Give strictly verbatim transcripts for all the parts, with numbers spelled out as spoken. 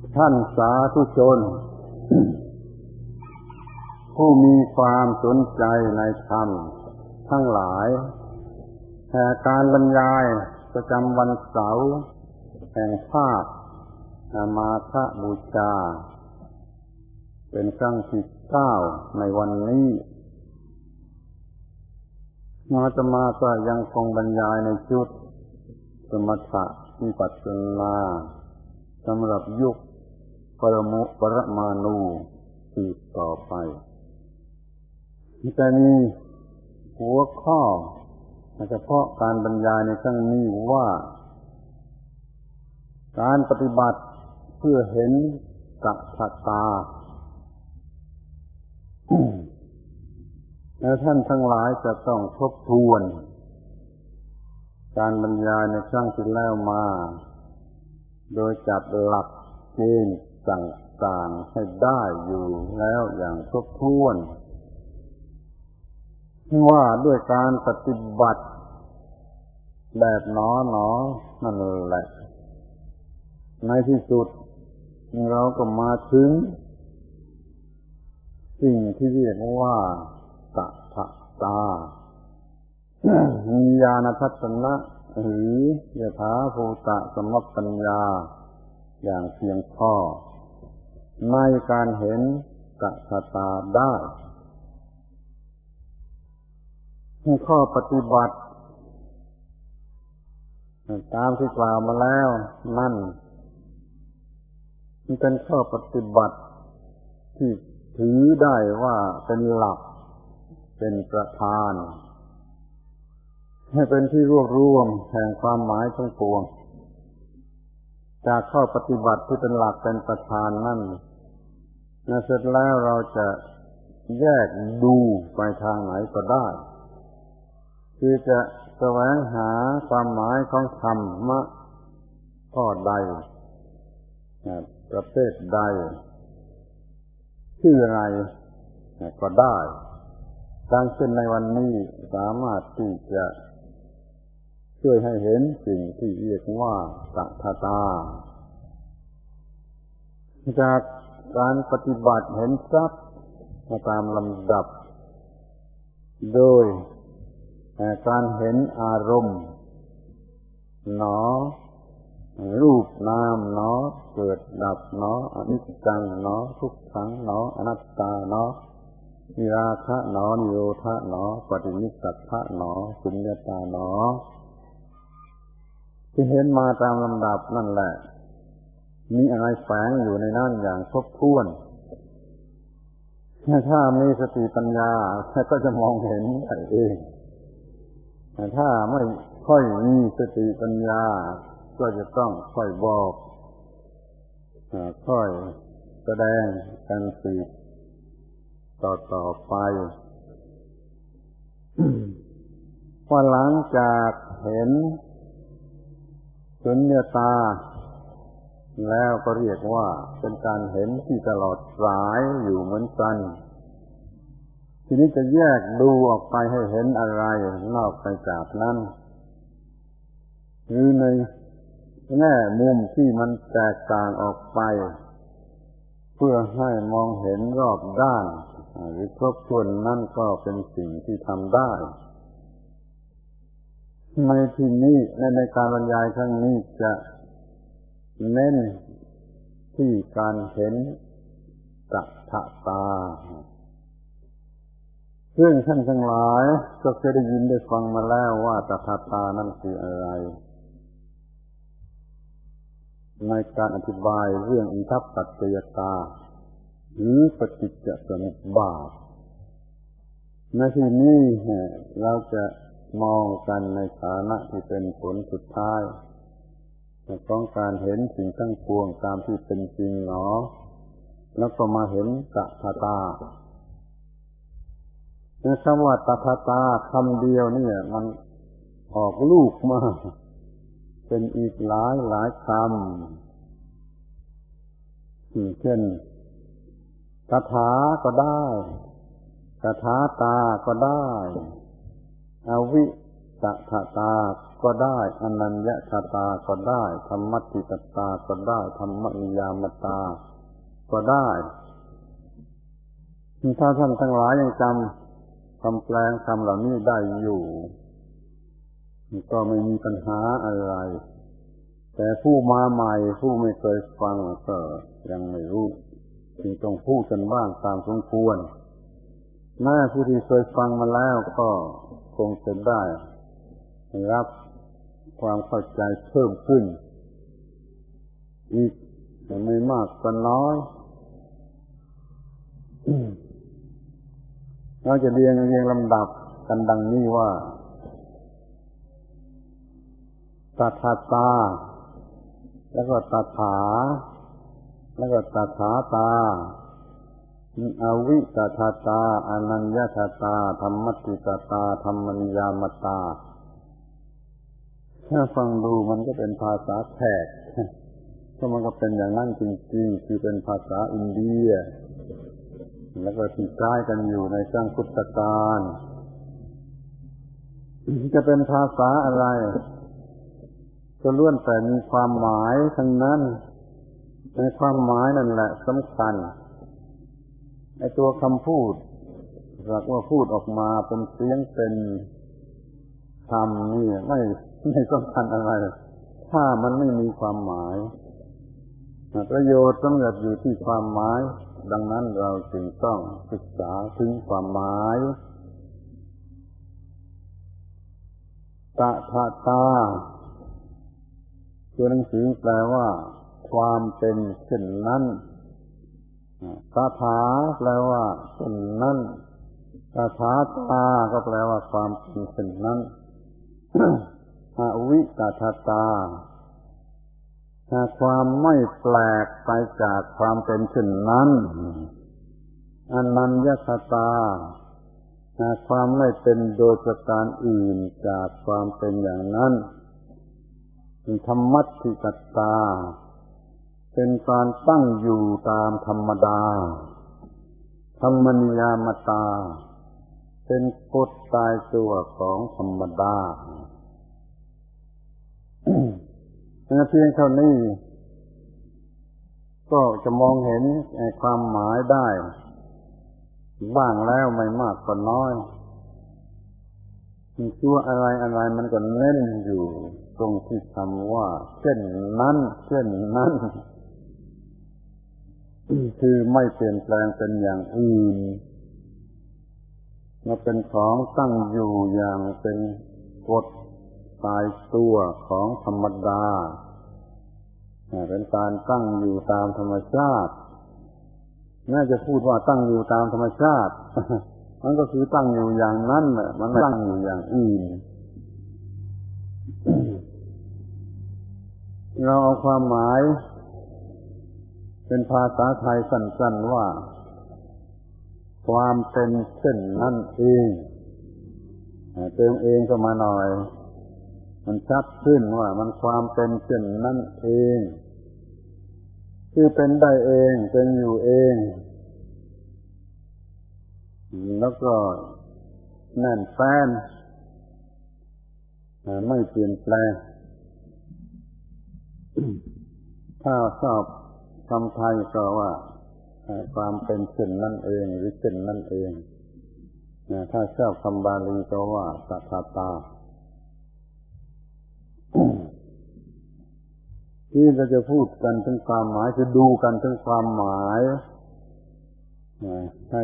ท่านสาธุชน ผู้มีความสนใจในธรรมทั้งหลายแห่การบรรยายประจำวันเสาร์แห่งภาคมาฆบูชาเป็นครั้งที่เก้าในวันนี้อาตมาก็ยังคงบรรยายในชุดสมถะวิปัสสนาสำหรับยุคปรมุปรมาณูสืบต่อไปแต่มีหัวข้อเฉพาะการบรรยายในครั้งนี้ว่าการปฏิบัติเพื่อเห็นสัจตา และท่านทั้งหลายจะต้องทบทวนการบรรยายในครั้งที่แล้วมาโดยจัดหลักเกณฑ์ต่างๆให้ได้อยู่แล้วอย่างครบถ้วนว่าด้วยการปฏิบัติแบบหนอหนอนั่นแหละในที่สุดเราก็มาถึงสิ่งที่เรียกว่าสัทธามีญาณทัศนะหรือยถาภูตสัมมัปปัญญาอย่างเพียงพอในการเห็นสัทธาได้ข้อปฏิบัติตามที่กล่าวมาแล้วนั่นมันเป็นข้อปฏิบัติที่ถือได้ว่าเป็นหลักเป็นประธานให้เป็นที่รวบรวมแห่งความหมายทั้งปวงจากข้อปฏิบัติที่เป็นหลักเป็นประธานนั่นเสร็จแล้วเราจะแยกดูไปทางไหนก็ได้คือจะแสวงหาความหมายของธรรมะข้อใดประเภทใดชื่ออะไรก็ได้ดังเช่นในวันนี้สามารถที่จะช่วยให้เห็นสิ่งที่เรียกว่าสัทธาจากการปฏิบัติเห็นทรัพย์ตามลำดับโดยการเห็นอารมณ์หนอรูปนามหนอเกิดดับหนออนิจจังหนอทุกขังหนออนัตตาหนอวิราคะหนอนิโรธะหนอปฏินิสสัทธะหนอสุญญตาหนอที่เห็นมาตามลำดับนั่นแหละมีอะไรแฝงอยู่ในนั้นอย่างครบถ้วนถ้ามีสติปัญญาก็จะมองเห็นเองแต่ถ้าไม่ค่อยมีสติปัญญาก็จะต้องค่อยบอกค่อยแสดงกันสืบต่อต่อไปว่าหลังจากเห็นสุญญตาแล้วก็เรียกว่าเป็นการเห็นที่ตลอดสายอยู่เหมือนกันทีนี้จะแยกดูออกไปให้เห็นอะไรนอกไปจากนั้นหรือในแง่มุมที่มันแตกต่างออกไปเพื่อให้มองเห็นรอบด้านหรือครบถ้วนนั่นก็เป็นสิ่งที่ทำได้ในที่นี้ในการบรรยายครั้งนี้จะเน้นที่การเห็นสัทธาซึ่งท่านทั้งหลายก็เคยได้ยินได้ฟังมาแล้วว่าสัทธานั่นคืออะไรในการอธิบายเรื่องอิทัปปัจจยตาหรือปฏิจจสมุปบาทในที่นี้เราจะมองกันในฐานะที่เป็นผลสุดท้ายของการเห็นสิ่งทั้งปวงตามที่เป็นจริงหนอแล้วก็มาเห็นสัทธาคำว่าสัทธาคำเดียวนี่มันออกลูกมาเป็นอีกหลายหลายคำเช่นตถาก็ได้ตถาตาก็ได้อวิตถาตาก็ได้อนัญญชาตาก็ได้ธรรมัตติตตาก็ได้ธรรมนิยามตาก็ได้ถ้าท่านทั้งหลายยังจำคำแปลคำเหล่านี้ได้อยู่ก็ไม่มีปัญหาอะไรแต่ผู้มาใหม่ผู้ไม่เคยฟังก็ยังไม่รู้จึงต้องพูดกันบ้างตามสมควรแม้ผู้ที่เคยฟังมาแล้วก็คงจะได้รับความเข้าใจเพิ่มขึ้นอีกไม่มากก็น้อยเราจะเรียงเรียงลำดับกันดังนี้ว่าตถาตาแล้วก็ตถาแล้วก็ตถาตาอวิตถาตาอนัญญชาตาธรรมัตติตตาธรรมนิยามตาถ้าฟังดูมันก็เป็นภาษาแขกก็มันก็เป็นอย่างนั้นจริงๆคือเป็นภาษาอินเดียแล้วก็ที่ใช้กันอยู่ในสร้างพุทธกาลจะเป็นภาษาอะไรก็ล้วนแต่มีความหมายทั้งนั้นในความหมายนั่นแหละสำคัญไอ้ตัวคำพูดหากว่าพูดออกมาเป็นเสียงเป็นคำนี่ไม่ไม่สำคัญอะไรถ้ามันไม่มีความหมายประโยชน์สำหรับอยู่ที่ความหมายดังนั้นเราจึงต้องศึกษาถึงความหมายตถาตาตัวหนังสือแปลว่าความเป็นเช่นนั้นตถาแปลว่าเช่นนั้นตถาตาก็แปลว่าความเป็นเช่นนั้นอวิตถาตาความไม่แปลกไปจากความเป็นเช่นนั้นอนัญญชาตาความไม่เป็นโดยประการอื่นจากความเป็นอย่างนั้นธรรมัตติตตาเป็นการตั้งอยู่ตามธรรมดาธรรมนิยามตาเป็นกฎตายตัวของธรรมดาเพียงเท่านี้ก็จะมองเห็นความหมายได้บ้างแล้วไม่มากก็น้อยตัวอะไรอะไรมันก็เน้นอยู่ตรงที่คำว่าเช่นนั้นเช่นนั้นคือไม่เปลี่ยนแปลงเป็นอย่างอื่นมาเป็นของตั้งอยู่อย่างเป็นกฎตายตัวของธรรมดาเป็นการตั้งอยู่ตามธรรมชาติน่าจะพูดว่าตั้งอยู่ตามธรรมชาติมันก็คือตั้งอยู่อย่างนั้นแหละมันไม่ตั้งอยู่อย่างอื่นเราเอาความหมายเป็นภาษาไทยสั้นๆว่าความเป็นเช่นนั้นเองเติมเองก็มาหน่อยมันชัดขึ้นว่ามันความเป็นเช่นนั้นเองคือเป็นได้เองเป็นอยู่เองแล้วก็แน่นแฟ้นไม่เปลี่ยนแปลงถ้าชอบคำไทยก็ว่าความเป็นเช่นนั้นเองหรือเช่นนั้นเองถ้าชอบคำบาลีก็ว่าตถาตาที่เราจะพูดกันถึงความหมายจะดูกันถึงความหมายให้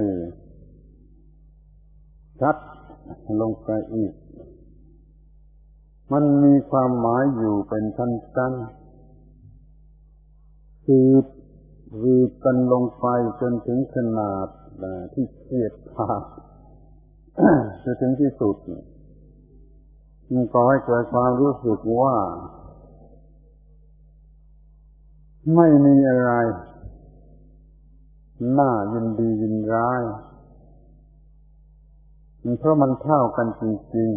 ชัดลงไปอีกมันมีความหมายอยู่เป็นชั้นๆคือคือกันลงไปจนถึงขนาดที่เฉียดขาดจะถึงที่สุดมันก็ให้เกิดความรู้สึกว่าไม่มีอะไรน่ายินดียินร้ายเพราะมันเท่ากันจริง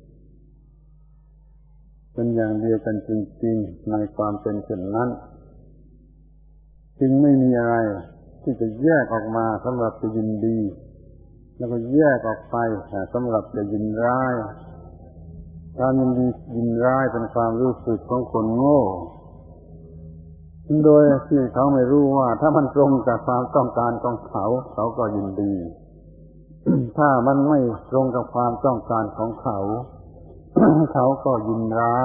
ๆเป็นอย่างเดียวกันจริงๆในความเป็นเช่นนั้นจึงไม่มีอะไรที่จะแยกออกมาสำหรับจะยินดีแล้วก็แยกออกไปสำหรับจะยินร้ายการยินดียินร้ายเป็นความรู้สึกของคนโง่โดยที่เขาไม่รู้ว่าถ้ามันตรงกับความต้องการของเขาเขาก็ยินดี ถ้ามันไม่ตรงกับความต้องการของเขา เขาก็ยินร้าย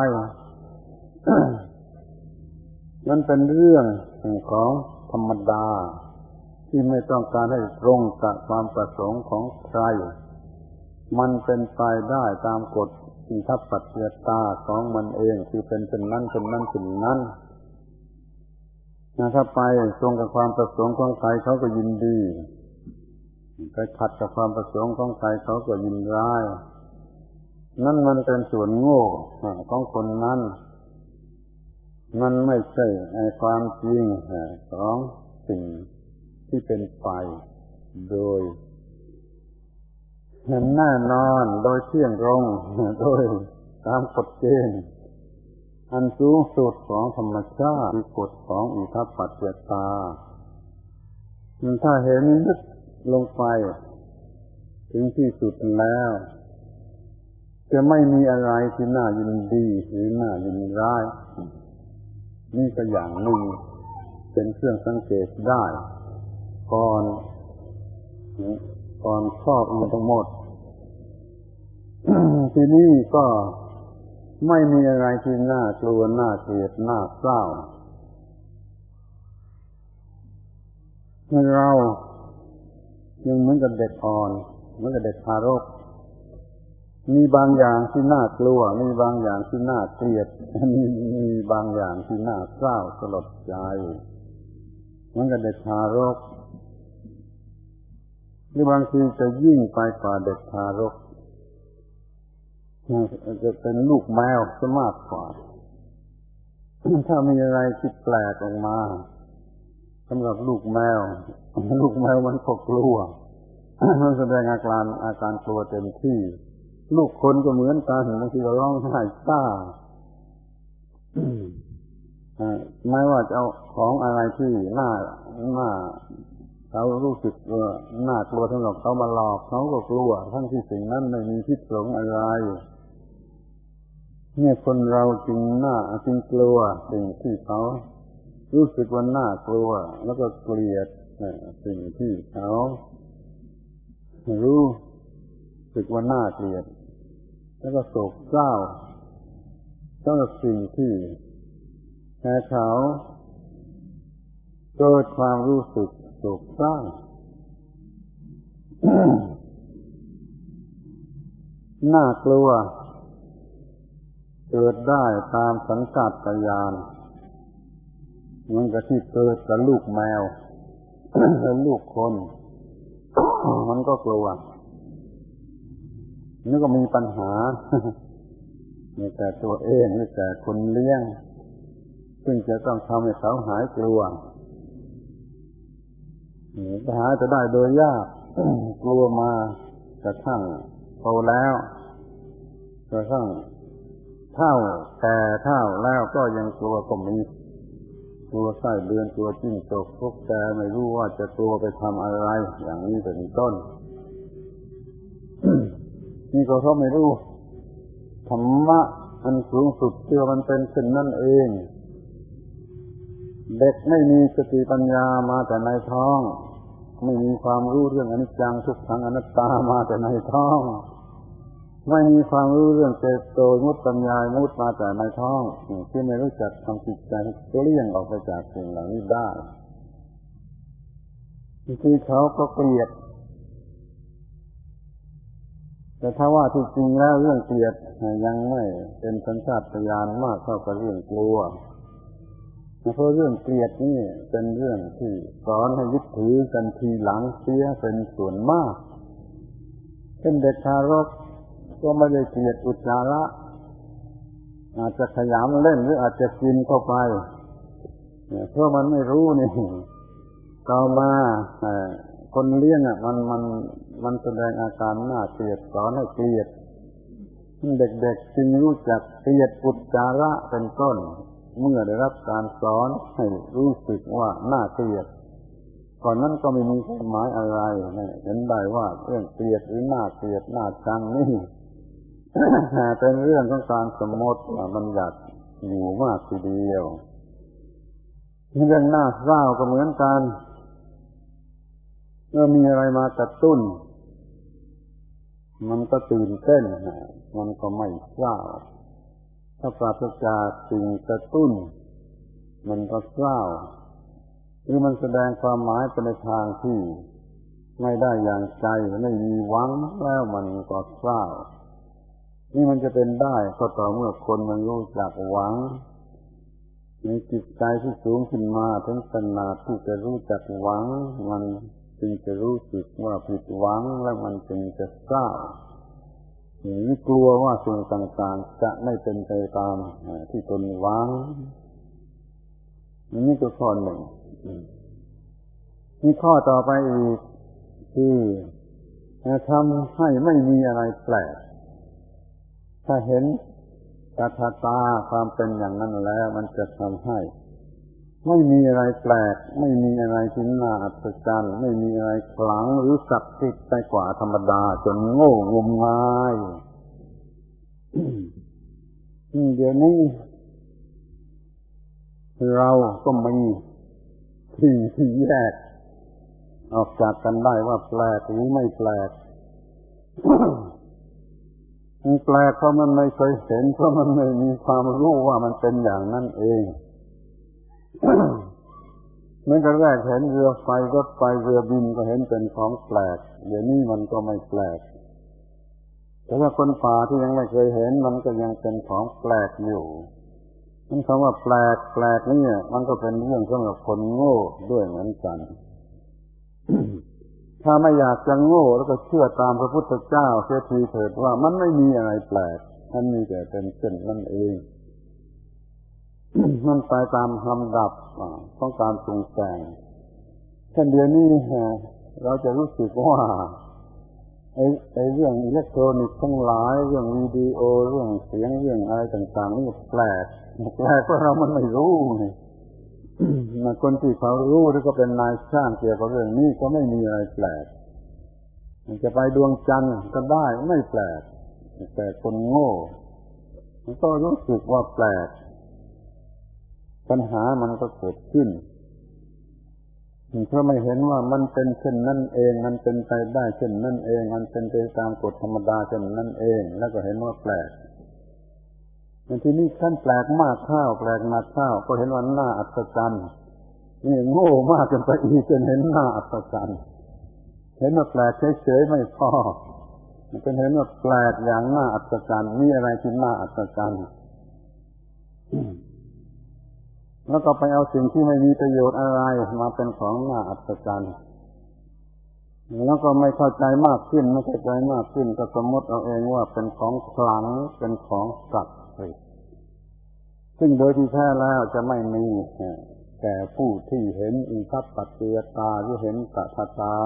มันเป็นเรื่องของธรรมดาที่ไม่ต้องการให้ตรงกับความประสงค์ของใครมันเป็นไปได้ตามกฎอิทัปปัจจยตาของมันเองคือเป็นเป็นนั้นเป็นนั้นเป็นนั้นถ้าไปตรงกับความประสงค์ของใครเขาก็ยินดีไปขัดกับความประสงค์ของใครเขาก็ยินร้ายนั่นมันเป็นส่วนโง่ของคนนั้นมันไม่ใช่ความจริงของสิ่งที่เป็นไปโดยเห็นแน่นอนโดยเที่ยงตรงโดยตามกฎเกณฑ์อันสูงสุดของธรรมชาติคือกฎของอิทัปปัจจยตาถ้าเห็นลึกลงไปถึงที่สุดแล้วจะไม่มีอะไรที่น่ายินดีหรือน่ายินร้ายนี่ก็อย่างหนึ่งเป็นเครื่องสังเกตได้ก่อนก่อนครอบมันทั้งหมด ที่นี่ก็ไม่มีอะไรที่น่ากลัวน่าเกลียดน่าเศร้าเรายังเหมือนกับเด็กอ่อนเหมือนกับเด็กทารกมีบางอย่างที่น่ากลัวมีบางอย่างที่น่าเกลียดมีมีบางอย่างที่น่าเศร้าสลดใจเหมือนกับเด็กทารกหรือบางทีจะยิ่งไปกว่าเด็กทารกจะเป็นลูกแมวซะมากกว่าถ้ามีอะไรที่แปลกออกมาสำหรับลูกแมวลูกแมวมันก็กลัวมันแสดงอาการอาการกลัวเต็มที่ลูกคนก็เหมือนกันบางทีก็ร้องไห้ซ่าไม่ว่าจะเอาของอะไรที่น่าน่าเขารู้สึกว่าน่ากลัวสำหรับเขามาหลอกเขาก็กลัวทั้งที่สิ่งนั้นไม่มีพิษสงอะไรเนี่ยคนเราจึงน่าจึงกลัวสิ่งที่เขารู้สึกว่าน่ากลัวแล้วก็เกลียดสิ่งที่เขารู้สึกว่าน่าเกลียดแล้วก็โศกเศร้าสำหรับสิ่งที่แค่เขาเกิดความรู้สึกโศกเศร้า น่ากลัวเกิดได้ตามสัญชาตญาณเหมือนกับที่เกิดกับลูกแมว และลูกคน มันก็กลัวนี่ก็มีปัญหา มีแต่ตัวเองมีแต่คนเลี้ยงซึ่งจะต้องทำให้เขาหายกลัวปัญหาจะได้โดยยาก กลัวมากระทั่งโตแล้วกระทั่งเฒ่าแก่เฒ่าแล้วก็ยังกลัวก็มีกลัวไส้เดือนกลัวจิ้งจกพวกแกไม่รู้ว่าจะกลัวไปทำอะไรอย่างนี้เป็นต้น นี่ก็เพราะไม่รู้ธรรมะอันสูงสุดที่มันเป็นเช่นนั่นเองเด็กไม่มีสติปัญญามาแต่ในท้องไม่มีความรู้เรื่องอนิจจังทุกขังอนัตตามาแต่ในท้องไม่มีความรู้เรื่องเจโตมุตตัญญามุตมาแต่ในท้องที่ไม่รู้จักทำจิตใจเลี่ยงออกไปจากสิ่งเหล่านี้ได้ที่เขาก็เกลียดแต่ถ้าว่าที่จริงแล้วเรื่องเกลียดยังไม่เป็นสัญชาตญาณมากเท่ากับเรื่องกลัวเพราะเรื่องเกลียดนี่เป็นเรื่องที่สอนให้ยึดถือกันทีหลังเสียเป็นส่วนมากเป็นเด็กทารกก็ไม่ได้เกลียดอุจจาระอาจจะขยำเล่นหรืออาจจะกินเข้าไปเพราะมันไม่รู้นี่ต่อมาคนเลี้ยงอ่ะมันมันมันแสดงอาการน่าเกลียดสอนให้เกลียดเด็กๆจึงรู้จักเกลียดอุจจาระเป็นต้นเมื่อได้รับการสอนให้รู้สึกว่าน่าเกลียดก่อนนั้นก็ไม่มีความหมายอะไรเห็นได้ว่าเรื่องเกลียดหรือน่าเกลียดน่าชังนี่เป็นเรื่องของการสมมติบัญญัติอยู่มากทีเดียวเรื่องน่าเศร้าก็เหมือนกันเมื่อมีอะไรมากระตุ้นมันก็ตื่นเต้นมันก็ไม่เศร้าถ้าปราศจากสิ่งกระตุ้นมันก็เศร้าหรือมันแสดงความหมายไปในทางที่ไม่ได้อย่างใจไม่มีหวังแล้วมันก็เศร้านี่มันจะเป็นได้ก็ต่อเมื่อคนมันรู้จักหวังมีจิตใจที่สูงขึ้นมาถึงขนาดที่จะรู้จักหวังมันจึงจะรู้สึกว่าผิดหวังแล้วมันจึงจะเศร้าหรือกลัวว่าสิ่งต่างๆจะไม่เป็นไปตามที่ตนหวังนี่ก็ข้อหนึ่งนี่ข้อต่อไปอีกคือทำให้ไม่มีอะไรแปลกถ้าเห็นตถาตาความเป็นอย่างนั้นแล้วมันจะทำให้ไม่มีอะไรแปลกไม่มีอะไรที่น่าอัศจรรย์ไม่มีอะไรขลังหรือศักดิ์สิทธิ์ไปกว่าธรรมดาจนโง่งมงายเดี๋ยวนี้เราก็มีสิ่งที่แยกออกจากกันได้ว่าแปลกหรือไม่แปลกมันแปลกเพราะมันไม่เคยเห็นเพราะมันไม่มีความรู้ว่ามันเป็นอย่างนั้นเองเมื่อแรกเห็นเรือไฟรถไฟเรือบินก็เห็นเป็นของแปลกเดี๋ยวนี้มันก็ไม่แปลกแต่ว่าคนป่าที่ยังไม่เคยเห็นมันก็ยังเป็นของแปลกอยู่นั่นคำว่าแปลกแปลกนี่มันก็เป็นเรื่องสำหรับคนโง่ด้วยเหมือนกัน ถ้าไม่อยากจะโง่แล้วก็เชื่อตามพระพุทธเจ้าเสียทีเถิดว่ามันไม่มีอะไรแปลกมันมีแต่เป็นเช่นนั่นเอง มันไปตามลำดับของการปรุงแต่งเช่นเดียวนี้เราจะรู้สึกว่าไอ้ไอ้เรื่องอิเล็กทรอนิกส์ทั้งหลายเรื่องวิดีโอเรื่องเสียงเรื่องอะไรต่างๆนี่แปลกแปลกเพราะเรามันไม่รู้นี่ คนที่เขารู้หรือก็เป็นนายช่างเกี่ยวกับเรื่องนี้ก็ไม่มีอะไรแปลกจะไปดวงจันทร์ก็ได้ไม่แปลกแต่คนโง่มันก็รู้สึกว่าแปลกปัญหามันก็เกิดขึ้นเพราะไม่เห็นว่ามันเป็นเช่นนั้นเองมันเป็นไปได้เช่นนั้นเองมันเป็นไปตามกฎธรรมดาเช่นนั้นเองแล้วก็เห็นว่าแปลกทีนี้ขั้นแปลกมากข้าวแปลกมากข้าวก็เห็นว่าน่าอัศจรรย์นี่โง่มากจนไปอีกจนเห็นน่าอัศจรรย์เห็นว่าแปลกเฉยๆไม่พอมันเป็นเห็นว่าแปลกอย่างน่าอัศจรรย์มีอะไรที่น่าอัศจรรย์แล้วก็ไปเอาสิ่งที่ไม่มีประโยชน์อะไรมาเป็นของน่าอัศจรรย์แล้วก็ไม่เข้าใจมากขึ้นไม่เข้าใจมากขึ้นก็สมมติเอาเองว่าเป็นของขลังเป็นของศักดิ์สิทธิ์ซึ่งโดยที่แท้แล้วจะไม่มีแก่ผู้ที่เห็นอิทัปปัจจยตาหรือเห็นตถาตา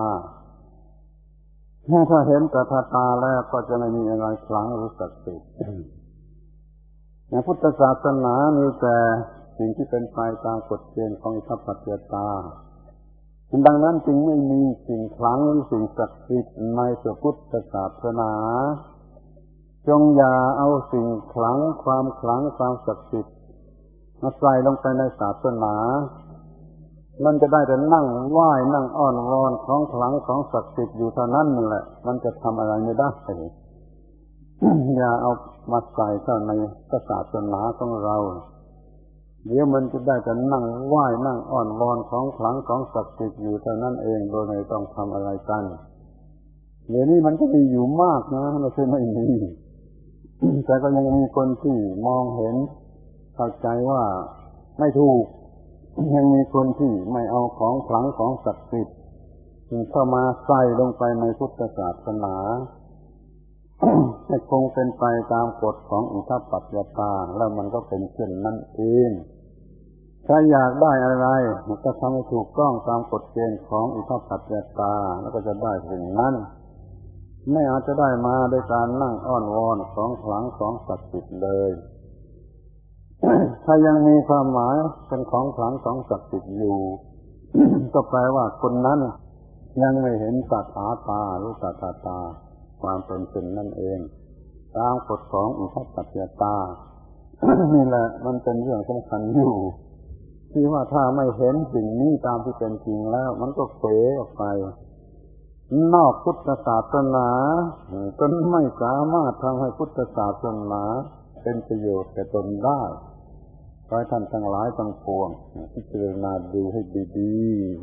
ถ้าเห็นตถาตาแล้วก็จะไม่มีอะไรขลังหรือศักดิ์สิทธิ์ในพุทธศาสนามีแต่สิ่งที่เป็นไปตามกฎเกณฑ์ของอิทัปปัจจยตาดังนั้นจึงไม่มีสิ่งขลังหรือสิ่งศักดิ์สิทธิ์ในพระพุทธศาสนาจงอย่าเอาสิ่งขลังความขลังความศักดิ์สิทธิ์มาใส่ลงไปในศาสนามันจะได้แต่นั่งไหว้นั่งอ้อนวอนของขลังของศักดิ์สิทธิ์อยู่เท่านั้นแหละมันจะทำอะไรไม่ได้ อย่าเอามาใส่เข้าในศาสนาของเราเดี๋ยวมันจะได้แต่นั่งไหว้นั่งอ้อนวอนของขลังของศักดิ์สิทธิ์อยู่เท่านั้นเองโดยไม่ต้องทำอะไรกันเดี๋ยวนี้มันก็มีอยู่มากนะไม่ใช่ไม่มี แต่ก็ยังมีคนที่มองเห็นเข้าใจว่าไม่ถูกยังมีคนที่ไม่เอาของขลังของศักดิ์สิทธิ์เข้ามาใส่ลงไปในพุทธศาสนา ให้คงเป็นไปตามกฎของอิทัปปัจจยตาแล้วมันก็เป็นเช่นนั้นเองถ้าอยากได้อะไรมันก็ทำให้ถูกต้องตามกฎเกณฑ์ของอิทัปปัจจยตาแล้วก็จะได้สิ่งนั้นไม่อาจจะได้มาโดยการนั่งอ้อนวอนของขลังของศักดิ์สิทธิ์เลย ถ้ายังมีความหมายเป็นของขลังของศักดิ์สิทธิ์อยู่ ก็แปลว่าคนนั้นยังไม่เห็นตถาตาหรือตถาตาความเป็นจริงนั่นเองตามกฎของอุทธัจจตา นี่แหละมันเป็นเรื่องสำคัญอยู่ที่ว่าถ้าไม่เห็นสิ่งนี้ตามที่เป็นจริงแล้วมันก็เผลอออกไปนอกพุทธศาสนาจนไม่สามารถทำให้พุทธศาสนาเป็นประโยชน์แก่ตนได้ขอให้ท่านทั้งหลายทั้งปวงพิจารณาดูให้ดี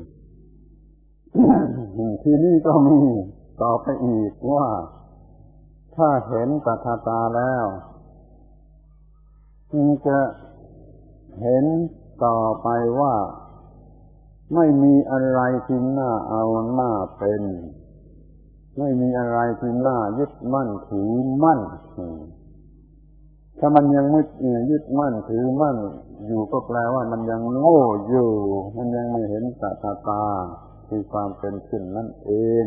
ๆ ที่นี่ก็มีต่อไปอีกว่าถ้าเห็นตถาตาแล้วจึงจะเห็นต่อไปว่าไม่มีอะไรที่น่าเอาหน้าเป็นไม่มีอะไรที่น่ายึดมั่นถือมั่นถ้ามันยังไม่ยึดมั่นถือมั่นอยู่ก็แปลว่ามันยังโง่อยู่มันยังไม่เห็นตถาตาคือความเป็นขึ้นนั่นเอง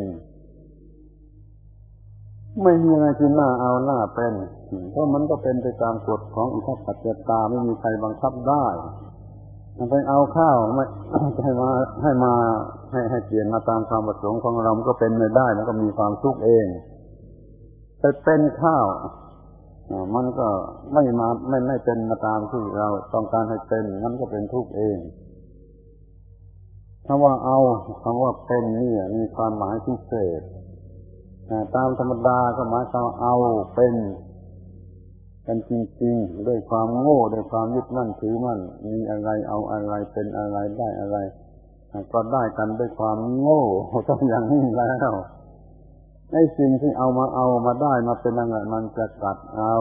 ไม่มีอะไรที่น่าเอาหน้าเป็นเพราะมันก็เป็นไปตามกฎของอุทธัจจตาไม่มีใครบังคับได้มันไปเอาข้าวไม่ให้มาให้มาให้ให้เปลี่ยนมาตามความประสงค์ของเรามันก็เป็นไม่ได้มันก็มีความทุกข์เองแต่เป็นข้าวมันก็ไม่มาไม่ไม่เป็นมาตามที่เราต้องการให้เป็นมันก็เป็นทุกข์เองคำว่าเอาคำว่าเป็นนี่มีความหมายพิเศษตามธรรมดาก็หมายความเอาเป็นกันจริงๆด้วยความโง่ด้วยความยึดมั่นถือมั่นมีอะไรเอาอะไรเป็นอะไรได้อะไรก็ได้กันด้วยความโง่ต้องอย่างนี้แล้วไอ้สิ่งที่เอามาเอามาได้มาเป็นอะไรมันจะกัดเอา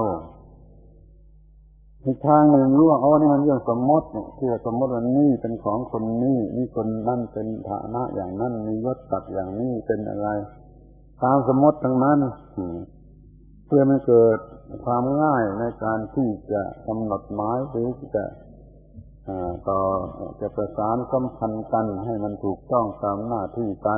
อีกทางหนึ่งรู้ว่าอ๋อนี่มันเรื่องสมมติเนี่ยคือสมมติว่านี่เป็นของคนนี้นี่คนนั่นเป็นฐานะอย่างนั้นมียศศักดิ์อย่างนี้เป็นอะไรตามสมมติทั้งนั้นเพื่อไม่เกิดความง่ายในการที่จะกำหนดหมายหรือจะต่อจะประสานสัมพันธ์กันให้มันถูกต้องตามหน้าที่กัน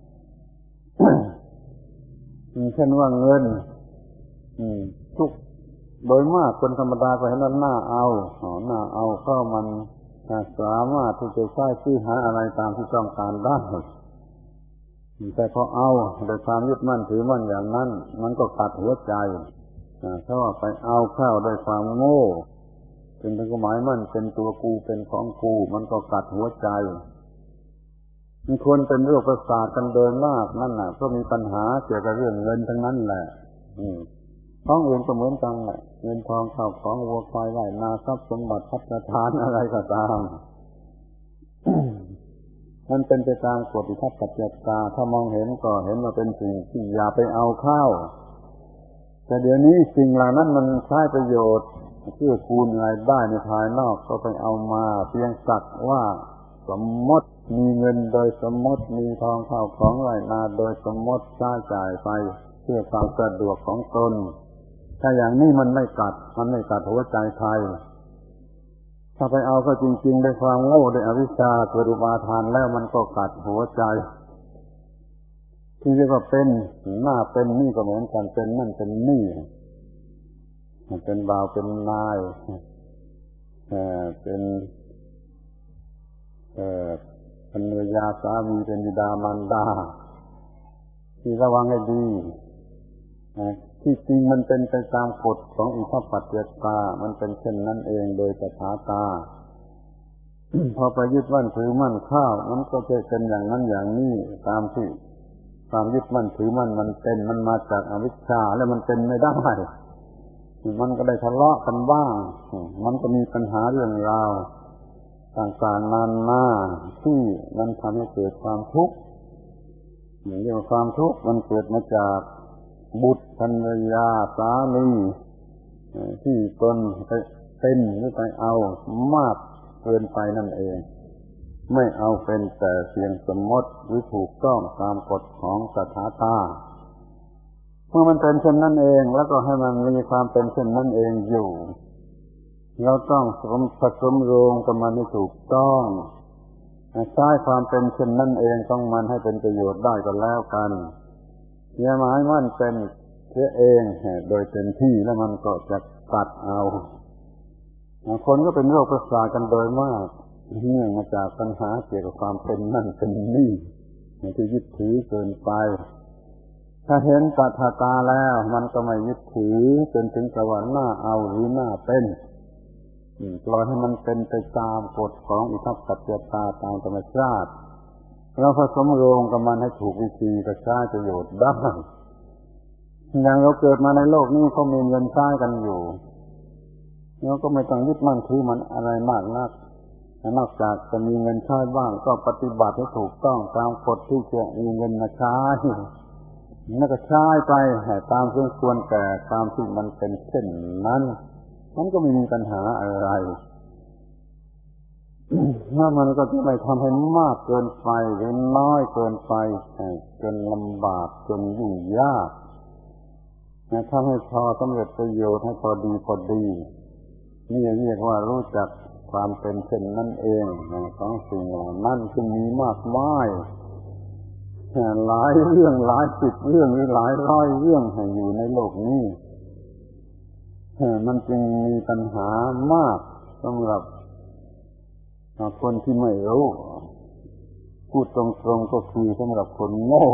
เช่นว่าเงินทุกโดยมากคนธรรมดาก็เห็นว่าหน้าเอาหน้าเอาเข้ามันสามารถที่จะใช้ซื้อหาอะไรตามที่ต้องการได้แต่พอเอาโดยความยึดมั่นถือมั่นอย่างนั้นมันก็กัดหัวใจเพราะว่าไปเอาเข้าด้วยความโง่เป็นทั้งหมายมั่นเป็นตัวกูเป็นของกูมันก็กัดหัวใจมีคนเป็นโรคประสาทกันโดยมากนั่นน่ะก็มีปัญหาเกี่ยวกับเรื่องเงินทั้งนั้นแหละท้องอื่นก็เหมือนกันแหละเงินทองข้าวของวัวควายไร่นาทรัพย์สมบัติพัฒฐานอะไรก็ตาม มันเป็นไปตามกฎอุทธัจจตาถ้ามองเห็นก็เห็นว่าเป็นสิ่งที่อย่าไปเอาเข้าแต่เดี๋ยวนี้สิ่งเหล่านั้นมันใช้ประโยชน์เพื่อคูณรายได้ในภายนอกก็ไปเอามาเพียงสักว่าสมมติมีเงินโดยสมมติมีทองข้าวของไร่นาโดยสมมติใช้จ่ายไปเพื่อความสะดวกของตนถ้าอย่างนี้มันไม่กัดมันไม่กัดหัวใจใครถ้าไปเอาก็จริงๆด้วยความโง่ด้วยอวิชชาเกิดอุปาทานแล้วมันก็กัดหัวใจที่เรียกว่าเป็นหน้าเป็นนี่ก็เหมือนกันเป็นนั่นเป็นนี่เป็นบ่าวเป็นนายเอ่อเป็นเอ่อภรรยาสามีเป็นบิดามารดาที่ระวังให้ดีที่จริงมันเป็นไปตามกฎของอุทธัจจตามันเป็นเช่นนั้นเองโดยตถาตา พอไปยึดมั่นถือมั่นข้าวมันก็จะเป็นอย่างนั้นอย่างนี้ตามที่ความยึดมั่นถือมั่นมันเป็นมันมาจากอวิชชาแล้วมันเป็นไม่ได้มันก็ได้ทะเลาะกันบ้างมันก็มีปัญหาเรื่องราวต่างๆนานาที่มันทำให้เกิดความทุกข์อย่างเรียกว่าความทุกข์มันเกิดมาจากบุตรภรรยาสามีที่ตนไปเป็นหรือไปเอามากเกินไปนั่นเองไม่เอาเป็นแต่เพียงสมมติหรือถูกต้องตามกฎของตถาตาเมื่อมันเป็นเช่นนั้นเองแล้วก็ให้มันมีความเป็นเช่นนั้นเองอยู่เราต้องสมผสมโรงกับมันให้ถูกต้องใช้ความเป็นเช่นนั้นเองของมันให้เป็นประโยชน์ได้ก็แล้วกันอย่าหมายมั่นเป็นเสียเองโดยเต็มที่แล้วมันก็จะตัดเอาคนก็เป็นโรคประสาทกันโดยมากเนื่องมาจากปัญหาเกี่ยวกับความเป็นนั่นเป็นนี่ที่ยึดถือเกินไปถ้าเห็นปัจจาแล้วมันก็ไม่ยึดถือจนถึงกับว่าหน้าเอาหรือหน้าเป็นปล่อยให้มันเป็นไปตามกฎของอิทัปปัจจตาตามธรรมชาติเราผสมโรงกับมันให้ถูกวิธีก็ใช้ประโยชน์ได้อย่างเราเกิดมาในโลกนี้ก็มีเงินใช้กันอยู่เราก็ไม่ต้องยึดมั่นถือมันอะไรมากนักนอกจากจะมีเงินใช้บ้างก็ปฏิบัติให้ถูกต้องตามกฎที่จะมีเงินมาใช้แล้วก็ใช้ไปตามสมควรแก่ตามที่มันเป็นเช่นนั้นมันก็ไม่มีปัญหาอะไรถ้ามันก็จะไม่ทำให้มากเกินไปหรือน้อยเกินไปจนลำบากจนยุ่งยากทำให้พอสำเร็จประโยชน์ให้พอดีพอดีนี่เรียกว่ารู้จักความเป็นเช่นนั้นเองของสิ่งเหล่านั้นจึงมีมากมายหลายเรื่องหลายสิบเรื่องหรือหลายร้อยเรื่องให้อยู่ในโลกนี้มันจึงมีปัญหามากสำหรับคนที่ไม่รู้พูดตรงๆก็คือสำหรับคนโง่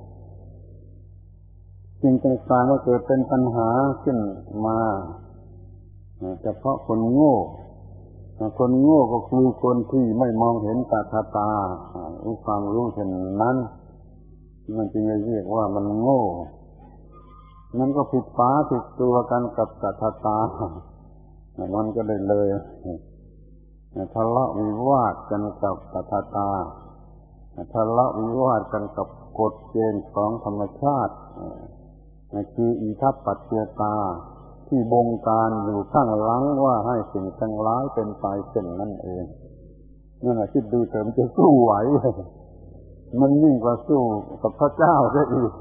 สิ่งต่างๆก็เกิดเป็นปัญหาขึ้นมาเฉพาะคนโง่คนโง่ก็คือคนที่ไม่มองเห็นตาตารู้ความรู้เช่นนั้นมันจึงเรียกว่ามันโง่นั่นก็ผิดฟ้าผิดตัวกันกับตาตามันก็ได้เลยทะเลาะวิวาทกันกับตาตาทะเลาะวิวาทกันกับกฎเกณฑ์ของธรรมชาติคืออิทัปปัจจตาที่บงการอยู่ข้างหลังว่าให้สิ่งทั้งหลายเป็นไปเช่นนั้นเองนั่นแหละคิดดูเถิดจะสู้ไหวมันยิ่งกว่าสู้กับพระเจ้าซะอีก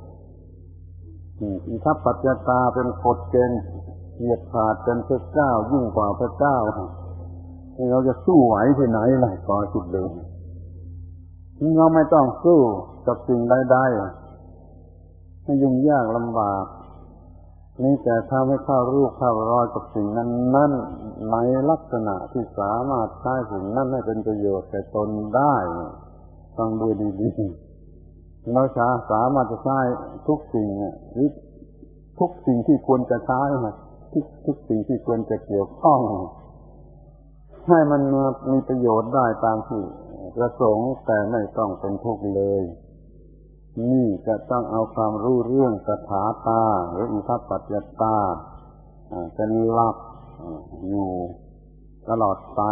อิทัปปัจจตาเป็นกฎเกณฑ์เหยียดขาดเป็นพระเจ้ายิ่งกว่าพระเจ้าเราจะสู้ไหวที่ไหนล่ะก็คิดดูเราไม่ต้องสู้กับสิ่งใดๆให้ยุ่งยากลำบากนี่แต่ถ้าไม่เข้ารูปเข้ารอยกับสิ่งนั้นๆในลักษณะที่สามารถใช้สิ่งนั้นให้เป็นประโยชน์แก่ตนได้ฟังดูดีๆเราสามารถจะใช้ทุกสิ่งหรือทุกสิ่งที่ควรจะใช้ทุกทุกสิ่งที่ควรจะเกี่ยวข้องให้มันมีประโยชน์ได้ตามที่ประสงค์แต่ไม่ต้องเป็นทุกข์เลยนี่จะต้องเอาความรู้เรื่องสถาตาหรืออิทัปปัจจตาเป็นหลักอยู่ตลอดไป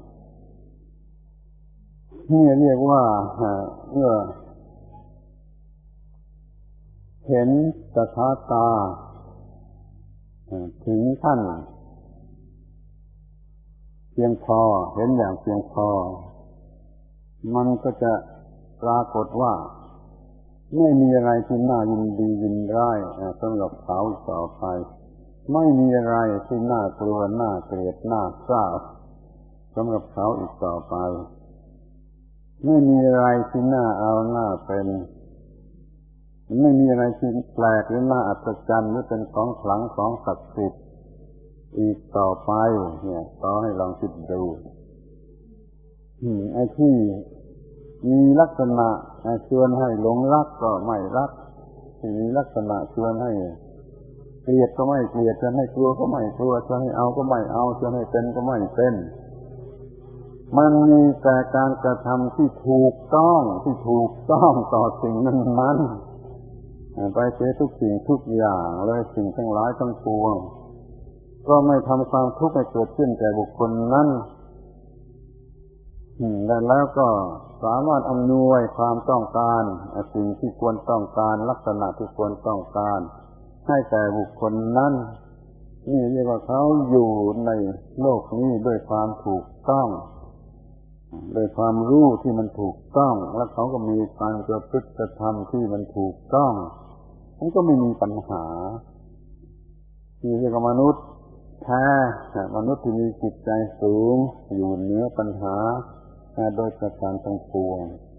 นี่เรียกว่าเมื่อเห็นสถาตาถึงขั้นเพียงพอเห็นอย่างเพียงพอมันก็จะปรากฏว่าไม่มีอะไรที่น่ายินดียินร้ายสำหรับเขาต่อไปไม่มีอะไรที่น่ากลัวน่าเกลียดน่าเศร้าสำหรับเขาอีกต่อไปไม่มีอะไรที่น่าเอาน่าเป็นไม่มีอะไรที่แปลกหรือน่าอัศจรรย์หรือเป็นของขลังของศักดิ์สิทธิ์อีกต่อไปเนี่ยขอให้ลองคิดดูไอ้ที่มีลักษณะชวนให้หลงรักก็ไม่รักที่มีลักษณะชวนให้เกลียดก็ไม่เกลียดชวนให้กลัวก็ไม่กลัวชวนให้เอาก็ไม่เอาชวนให้เป็นก็ไม่เป็นมันมีแต่การกระทำที่ถูกต้องที่ถูกต้องต่อสิ่งนั้นๆไปเสียทุกสิ่งทุกอย่างเลยสิ่งทั้งหลายทั้งปวงก็ไม่ทำความทุกข์ให้เกิดขึ้นแก่บุคคลนั้นและแล้วก็สามารถอำนวยความต้องการสิ่งที่ควรต้องการลักษณะที่ควรต้องการให้แก่บุคคลนั้นนี่เรียกว่าเขาอยู่ในโลกนี้ด้วยความถูกต้องด้วยความรู้ที่มันถูกต้องและเขาก็มีการประพฤติธรรมที่มันถูกต้องมันก็ไม่มีปัญหาที่เรียกว่ามนุษย์แท้มนุษย์ที่มีจิตใจสูงอยู่เหนือปัญหาโดยประการทั้งปวง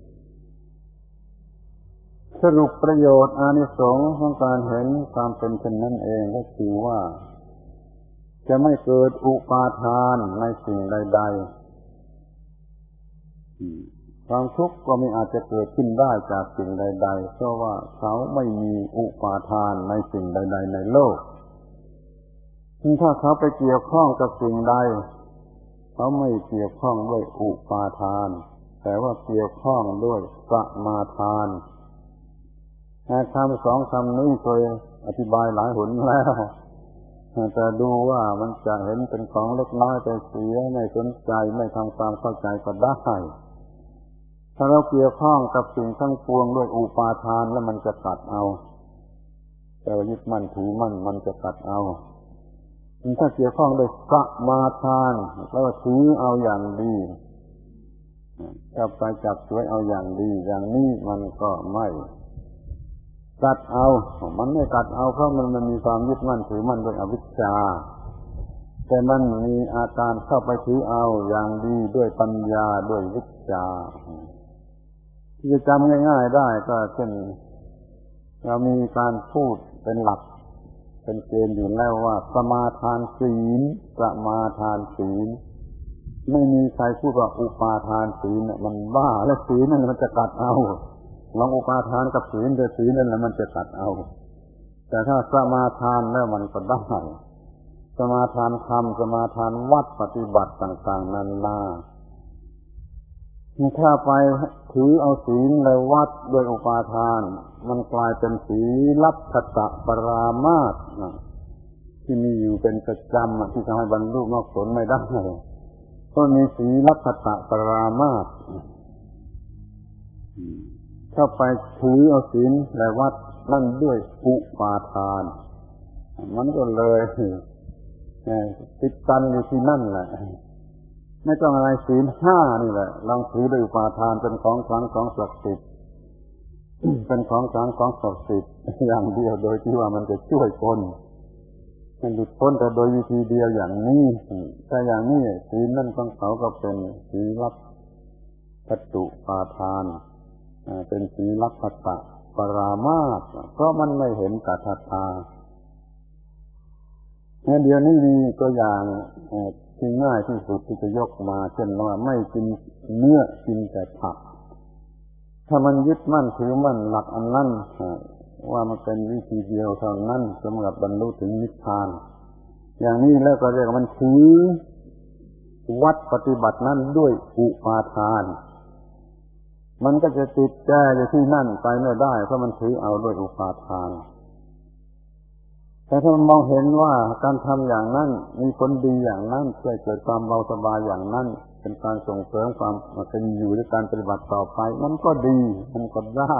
สรุปประโยชน์อานิสงส์ของการเห็นความเป็นเช่นนั้นเองก็คือว่าจะไม่เกิดอุปาทานในสิ่งใดๆความทุกข์ก็ไม่อาจจะเกิดขึ้นได้จากสิ่งใดๆเพราะว่าเขาไม่มีอุปาทานในสิ่งใดๆในโลกถ้าเขาไปเกี่ยวข้องกับสิ่งใดเขาไม่เกี่ยวข้องด้วยอุปาทานแต่ว่าเกี่ยวข้องด้วยสมาทานคำสองคำนี้เคยอธิบายหลายหนแล้วแต่ดูว่ามันจะเห็นเป็นของเล็กน้อยแต่เสียไม่สนใจไม่ทำความเข้าใจก็ได้ถ้าเราเกี่ยวข้องกับสิ่งทั้งปวงด้วยอุปาทานแล้วมันจะตัดเอาแต่ว่ายึดมั่นถือมั่นมันจะตัดเอาถ้าเกี่ยวข้องด้วยสมาทานแล้วถือเอาอย่างดีจับไปจับช่วยเอาอย่างดีอย่างนี้มันก็ไม่กัดเอามันไม่กัดเอาเพราะมันมันมีความยึดมั่นถือมั่นด้วยอวิชชาแต่มันมีอาการเข้าไปถือเอาอย่างดีด้วยปัญญาด้วยวิชชาที่จะจำง่ายๆได้ก็เช่นเรามีการพูดเป็นหลักเป็นเกณฑ์อยู่แล้วว่าสมาทานศีลสมาทานศีลไม่มีใครพูดว่าอุปาทานศีลมันบ้าและศีลนั่นมันจะกัดเอาลองอุปาทานกับศีลแต่ศีลนั่นแหละมันจะตัดเอาแต่ถ้าสมาทานแล้วมันก็ได้สมาทานธรรมสมาทานวัดปฏิบัติต่างๆนานาถ้าไปถือเอาศีลและวัดโดยอุปาทานมันกลายเป็นศีลัพพตปรามาสที่มีอยู่เป็นประจำที่ทำให้บรรลุมรรคผลไม่ได้ก็มีศีลัพพตปรามาสถ้าไปถือเอาศีลและวัดนั่นด้วยอุปาทานมันก็เลยติดกันอยู่ที่นั่นแหละไม่ต้องอะไรศีลห้านี่แหละลองถือด้วยอุปาทานเป็นของขลังของศักดิ์สิทธิ์เป็นของขลังของศักดิ์สิทธิ์อย่างเดียวโดยที่ว่ามันจะช่วยคนให้หลุดพ้นแต่โดยวิธีเดียวอย่างนี้แต่อย่างนี้ศีลนั่นของเขาก็เป็นศีลัพพตุปาทานเป็นศีลัพพตปรามาสเพราะมันไม่เห็นกัตถาเดี๋ยวนี้มีตัวอย่างที่ง่ายที่สุดที่จะยกมาเช่นว่าไม่กินเนื้อกินแต่ผักถ้ามันยึดมั่นถือมั่นหลักอันนั้นว่ามันเป็นวิธีเดียวเท่านั้นสำหรับบรรลุถึงนิพพานอย่างนี้แล้วก็เรียกว่ามันถือวัดปฏิบัตินั้นด้วยอุปาทานมันก็จะติดแก่อยู่ที่นั่นไปไม่ได้เพราะมันถือเอาด้วยอุปาทานแต่ถ้ามันมองเห็นว่าการทำอย่างนั้นมีผลดีอย่างนั้นช่วยเกิดความเบาสบายอย่างนั้นเป็นการส่งเสริมความเป็นอยู่ในการปฏิบัติต่อไปมันก็ดีมันก็ได้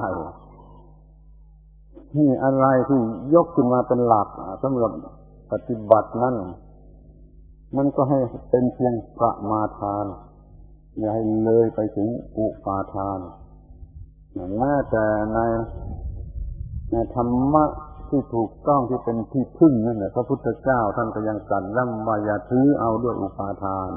นี่อะไรที่ยกขึ้นมาเป็นหลักสำหรับปฏิบัตินั้นมันก็ให้เป็นเพียงประมาทานอย่าให้เลยไปถึงอุปาทานแม้แต่ในในธรรมะที่ถูกต้องที่เป็นที่พึ่งนั่นแหละพระพุทธเจ้าท่านก็ยังตรัสย้ำว่าอย่าถือเอาด้วยอุปาทาน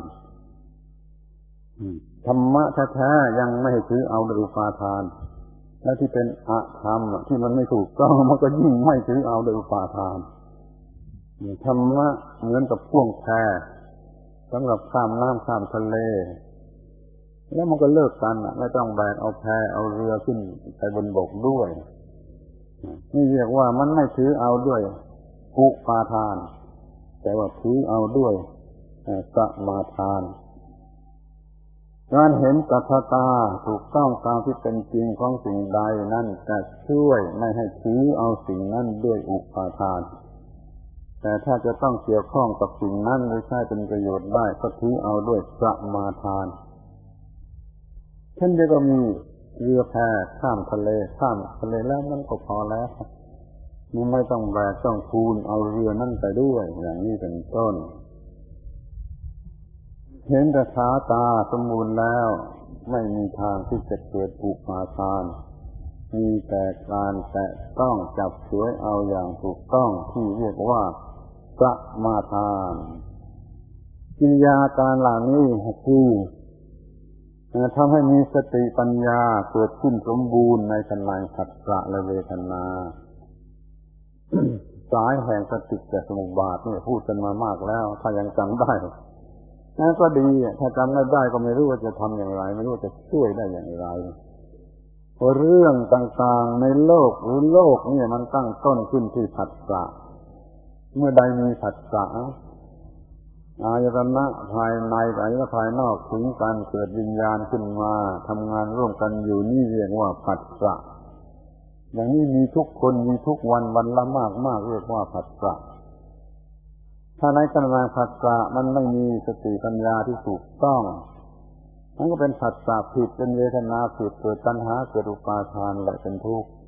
ธรรมะแท้ๆยังไม่ให้ถือเอาด้วยอุปาทานและที่เป็นอธรรมที่มันไม่ถูกต้องมันก็ยิ่งไม่ถือเอาด้วยอุปาทานธรรมะเหมือนกับพ่วงแพสำหรับข้ามน้ำข้ามทะเลแล้วมันก็เลิกกันไม่ต้องแบกเอาแพเอาเรือขึ้นไปบนบกด้วยนี่เรียกว่ามันไม่ถือเอาด้วยอุปาทานแต่ว่าถือเอาด้วยสมาทานการเห็นสัทธาถูกต้องตามที่เป็นจริงของสิ่งใดนั่นจะช่วยไม่ให้ถือเอาสิ่งนั้นด้วยอุปาทานแต่ถ้าจะต้องเกี่ยวข้องกับสิ่งนั้นหรือใช้เป็นประโยชน์ได้ก็ถือเอาด้วยสมาทานเช่นเดียวกับมีเรือแพข้ามทะเลข้ามทะเลแล้วมันก็พอแล้วมันไม่ต้องแบกต้องคูนเอาเรือนั่นไปด้วยอย่างนี้เป็นต้นเห็นแต่ขาตาสมบูรณ์แล้วไม่มีทางที่จะเกิดอุปาทานมีแต่การแตะต้องจับฉวยเอาอย่างถูกต้องที่เรียกว่าสมาทานกิริยาการเหล่านี้คือทำให้มีสติปัญญาเกิดขึ้นสมบูรณ์ในขณะผัสสะและเวทนา สายแห่งสติแก่สมุปบาทนี่พูดกันมามากแล้วถ้ายังจำได้นั่นก็ดีถ้าจำไม่ได้ก็ไม่รู้ว่าจะทำอย่างไรไม่รู้ว่าจะช่วยได้อย่างไรเพราะเรื่องต่างๆในโลกหรือโลกนี่มันตั้งต้นขึ้นที่ผัสสะเมื่อใดมีผัสสะอายตนะภายในกับอายตนะภายนอกถึงกันเกิดวิญญาณขึ้นมาทำงานร่วมกันอยู่นี่เรียกว่าผัสสะอย่างนี้มีทุกคนมีทุกวันวันละมากมากเรียกว่าผัสสะถ้าในขณะผัสสะมันไม่มีสติปัญญาที่ถูกต้องมันก็เป็นผัสสะผิดเป็นเวทนาผิดเกิดตัณหาเกิดอุปาทานและเป็นทุกข์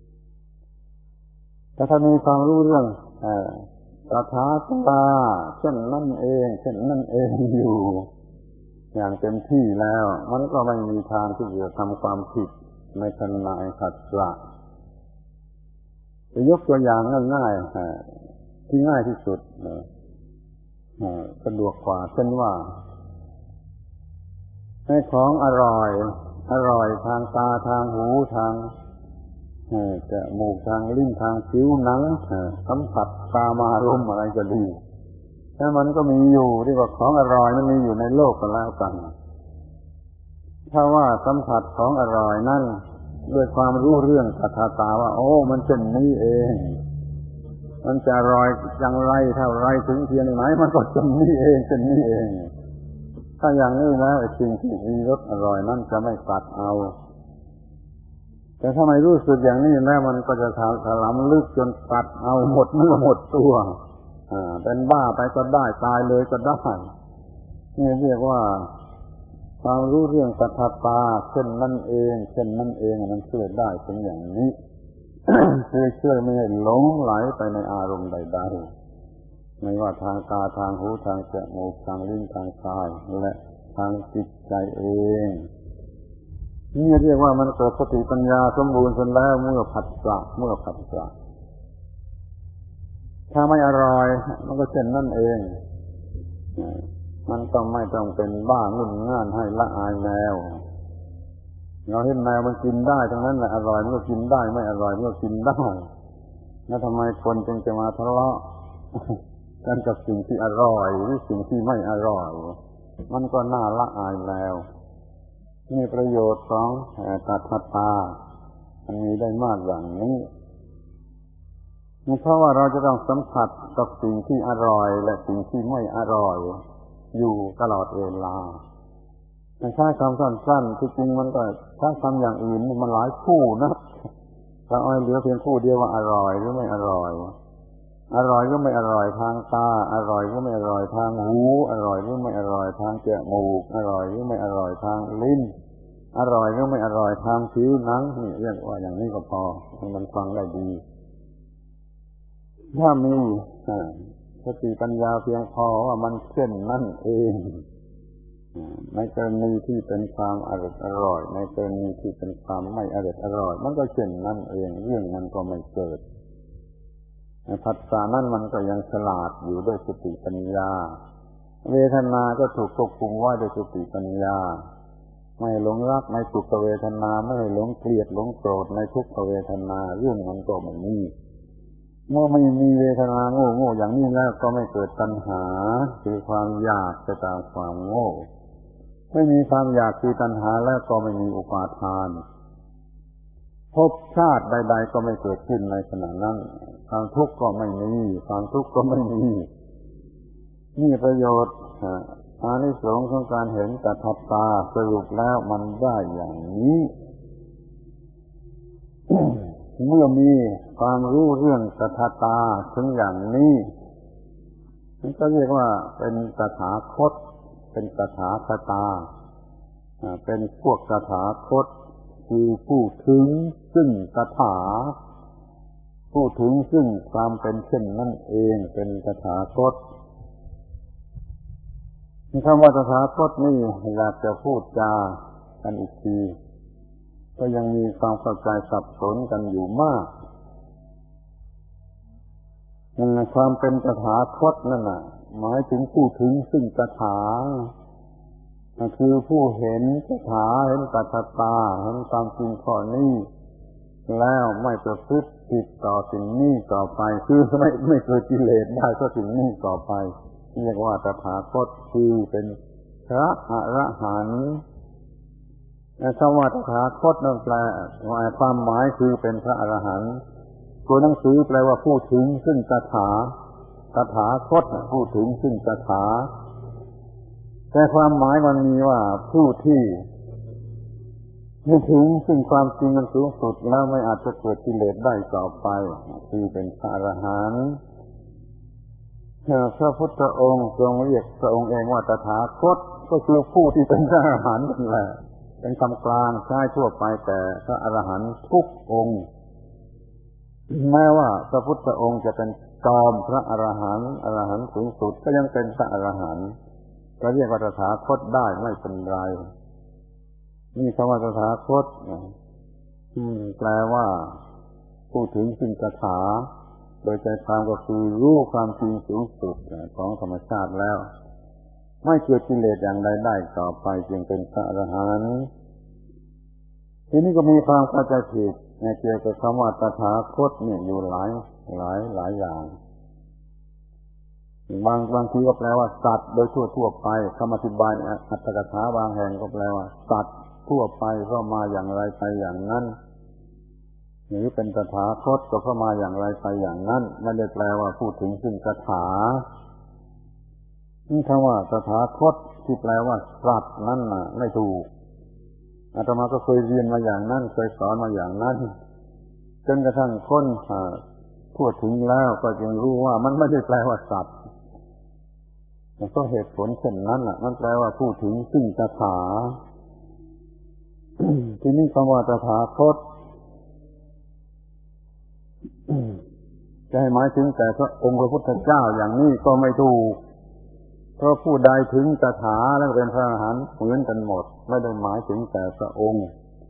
แต่ถ้ามีความรู้เรื่องตถาคตเช่นนั่นเองเช่นนั่นเองอยู่อย่างเต็มที่แล้วมันก็ไม่มีทางที่จะทำความผิดในขณะผัสสะจะยกตัวอย่างง่ายๆที่ง่ายที่สุดสะดวกกว่าเช่นว่าให้ของอร่อยอร่อยทางตาทางหูทางจมูกทางลิ้นทางผิวหนังสัมผัสตามารมณ์อะไรก็ดีแต่มันก็มีอยู่ที่ว่าของอร่อยมันมีอยู่ในโลกกันแล้วกันถ้าว่าสัมผัสของอร่อยนั่นด้วยความรู้เรื่องตถาตาว่าโอ้มันเช่นนี้เองมันจะอร่อยอย่างไรเท่าไรถึงเพียงไหนมันก็เช่นนี้เองเช่นนี้เองถ้าอย่างนี้แล้วไอ้สิ่งที่มีรสอร่อยนั่นจะไม่กัดเอาแต่ถ้าไม่รู้สึกอย่างนี้แล้วมันก็จะถลำลึกจนกัดเอาหมดเนื้อหมดตัวอ่าเป็นบ้าไปก็ได้ตายเลยก็ได้นี่เรียกว่าความรู้เรื่องตถาตาเช่นนั่นเองเช่นนั่นเองมันช่วยได้เป็นอย่างนี้ คือช่วยไม่ให้หลงไหลไปในอารมณ์ใดๆไม่ว่าทางตาทางหูทางจมูกทางลิ้นทางกายและทางจิตใจเองนี่เรียกว่ามันเกิดสติปัญญาสมบูรณ์จนแล้วเมื่อผัสสะเมื่อผัสสะถ้าไม่อร่อยมันก็เช่นนั่นเองมันต้องไม่ต้องเป็นบ้างุ่นง่านให้ละอายแมวเราเห็นแมวมันกินได้ทั้งนั้นแหละอร่อยมันก็กินได้ไม่อร่อยมันก็กินได้แล้วทำไมคนจึงจะมาทะเลาะกันกับสิ่งที่อร่อยหรือสิ่งที่ไม่อร่อยมันก็น่าละอายแล้วนี่ประโยชน์ของตถาตามันมีได้มากอย่างนี้เพราะว่าเราจะต้องสัมผัสกับสิ่งที่อร่อยและสิ่งที่ไม่อร่อยอยู่ตลอดเวลาไม่ใช่คำสั้นๆที่จริงมันก็ถ้าคำอย่างอื่นมันหลายคู่นะถ้าเอาเหลือเพียงคู่เดียวว่าอร่อยหรือไม่อร่อยอร่อยก็ไม่อร่อยทางตาอร่อยก็ไม่อร่อยทางหูอร่อยก็ไม่อร่อยทางจมูกอร่อยก็ไม่อร่อยทางลิ้นอร่อยก็ไม่อร่อยทางผิวหนังนี่เรียกว่าอย่างนี้ก็พอมันฟังได้ดีถ้ามีสติปัญญาเพียงพอว่ามันเช่นนั่นเองในกรณีที่เป็นความอร่อยอร่อยในกรณีที่เป็นความไม่อร่อยอร่อยมันก็เช่นนั่นเองเรื่องมันก็ไม่เกิดผัสสะนั่นมันก็ยังฉลาดอยู่ด้วยสติปัญญาเวทนาก็ถูกควบคุมไว้ด้วยสติปัญญาไม่หลงรักในสุขเวทนาไม่หลงเกลียดหลงโกรธในทุกขเวทนาเรื่องมันก็ไม่มีเมื่อไม่มีเวทนาโง่โง่อย่างนี้แล้วก็ไม่เกิดตัณหาคือความอยากไปตามความโง่ไม่มีความอยากคือตัณหาแล้วก็ไม่มีอุปาทานภพชาติใดๆก็ไม่เกิดขึ้นในขณะนั้นความทุกข์ก็ไม่มีความทุกข์ก็ไม่มีนี่ประโยชน์อานิสงส์ของการเห็นตถาตาสรุปแล้วมันได้อย่างนี้ เมื่อมีความรู้เรื่องตถาตาถึงอย่างนี้มันก็เรียกว่าเป็นตถาคตเป็นตถาคตาเป็นพวกตถาคตคือผู้ถึงซึ่งตถาผู้ถึงซึ่งความเป็นเช่นนั่นเองเป็นตถาคตคำว่าตถาคตนี่อยากจะพูดจากันอีกทีก็ยังมีความเข้าใจสับสนกันอยู่มากความเป็นตถาคตนั่นน่ะหมายถึงผู้ถึงซึ่งตถาคือผู้เห็นตถาเห็นตถาตาเห็นความจริงข้อนี้แล้วไม่ประพฤติผิดต่อสิ่งนี้ต่อไปคือไม่ไม่เกิดกิเลสได้ก็สิ่งนี้ต่อไปเรียกว่าตถาคตคือเป็นพระอรหันต์คำว่าตถาคตนั่นแปลความหมายคือเป็นพระอรหันต์ตัวหนังสือแปลว่าผู้ถึงซึ่งตถาตถาคตผู้ถึงซึ่งตถาแต่ความหมายมันมีว่าผู้ที่ไม่ถึงซึ่งความจริงมันสูงสุดแล้วไม่อาจจะเกิดกิเลสได้ต่อไปคือเป็นพระอรหันต์พระพุทธองค์ทรงเรียกพระองค์เองว่าตถาคตก็คือผู้ที่เป็นพระอรหันต์นั่นแหละเป็นคำกลางใช้ทั่วไปแต่พระอรหันต์ทุกองค์แม้ว่าพระพุทธองค์จะเป็นจอมพระอรหันต์อรหันต์สูงสุดก็ยังเป็นพระอรหันต์ก็เรียกว่าตถาคตได้ไม่เป็นไรนี่คำว่าตถาคตอืมแปลว่าผู้ถึงซึ่งตถาโดยใจความก็คือรู้ความจริงสูงสุดของธรรมชาติแล้วไม่เกิดกิเลสอย่างใดได้ต่อไปจึงเป็นพระอรหันต์ทีนี้ก็มีความเข้าใจผิดในเกี่ยวกับคำว่าตถาคตเนี่ยอยู่หลายหลายหลายอย่างบางบางทีก็แปลว่าสัตว์โดยทั่วทั่วไปคำอธิบายอัตถกถาบางแห่งก็แปลว่าสัตว์ทั่วไปเข้ามาอย่างไรไปอย่างนั้นหรือเป็นตถาคตก็เข้ามาอย่างไรไปอย่างนั้นไม่ได้แปลว่าพูดถึงซึ่งตถานี่คำว่าตถาคตที่แปลว่าสัตว์นั่นน่ะไม่ถูกอาตมาก็เคยเรียนมาอย่างนั้นเคยสอนมาอย่างนั้นจนกระทั่งคนทั่วถึงแล้วก็จึงรู้ว่ามันไม่ได้แปลว่าสัตว์ก็เหตุผลเช่นนั้นน่ะมันแปลว่าพูดถึงซึ่งตถา ทีนี้คำว่าตถาคตจะให้หมายถึงแต่พระองค์พระพุทธเจ้าอย่างนี้ก็ไม่ถูกเพราะผู้ใดถึงตถาแล้วเป็นพระอรหันต์เหมือนกันหมดไม่ได้หมายถึงแต่พระองค์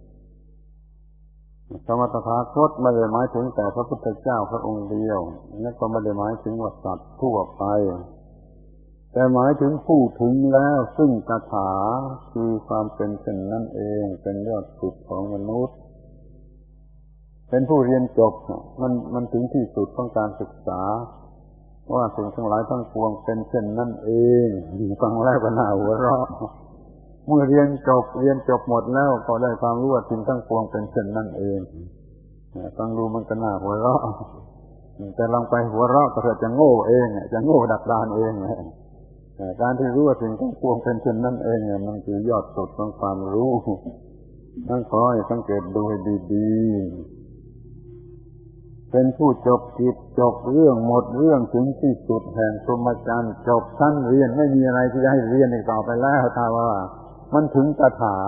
คำว่าตถาคตไม่ได้หมายถึงแต่พระพุทธเจ้าพระองค์เดียวและก็ไม่ได้หมายถึงว่าสัตว์ทั่วไปแต่หมายถึงผู้ถึงแล้วซึ่งตถาคือความเป็นเช่นนั้นเองเป็นยอดสุดของมนุษย์เป็นผู้เรียนจบมันมันถึงที่สุดของการศึกษาว่าสิ่งทั้งหลายทั้งปวงเป็นเช่นนั้นเองฟังแล้วก็น่าหัวเราะเมื่อเรียนจบเรียนจบหมดแล้วก็ได้ความรู้ว่าสิ่งทั้งปวงเป็นเช่นนั้นเองฟังดูมันก็น่าหัวเราะแต่ลองไปหัวเราะก็จะโง่เองจะโง่ดักดานเองการที่รู้ว่าสิ่งทั้งปวงเป็นเช่นนั้นเองมันคือยอดสุดของความรู้ต้องคอยสังเกตดูให้ดีๆเป็นผู้จบกิจจบเรื่องหมดเรื่องถึงที่สุดแห่งพรหมจรรย์จบชั้นเรียนไม่มีอะไรที่จะให้เรียนอีกต่อไปแล้วถ้าว่ามันถึงตถา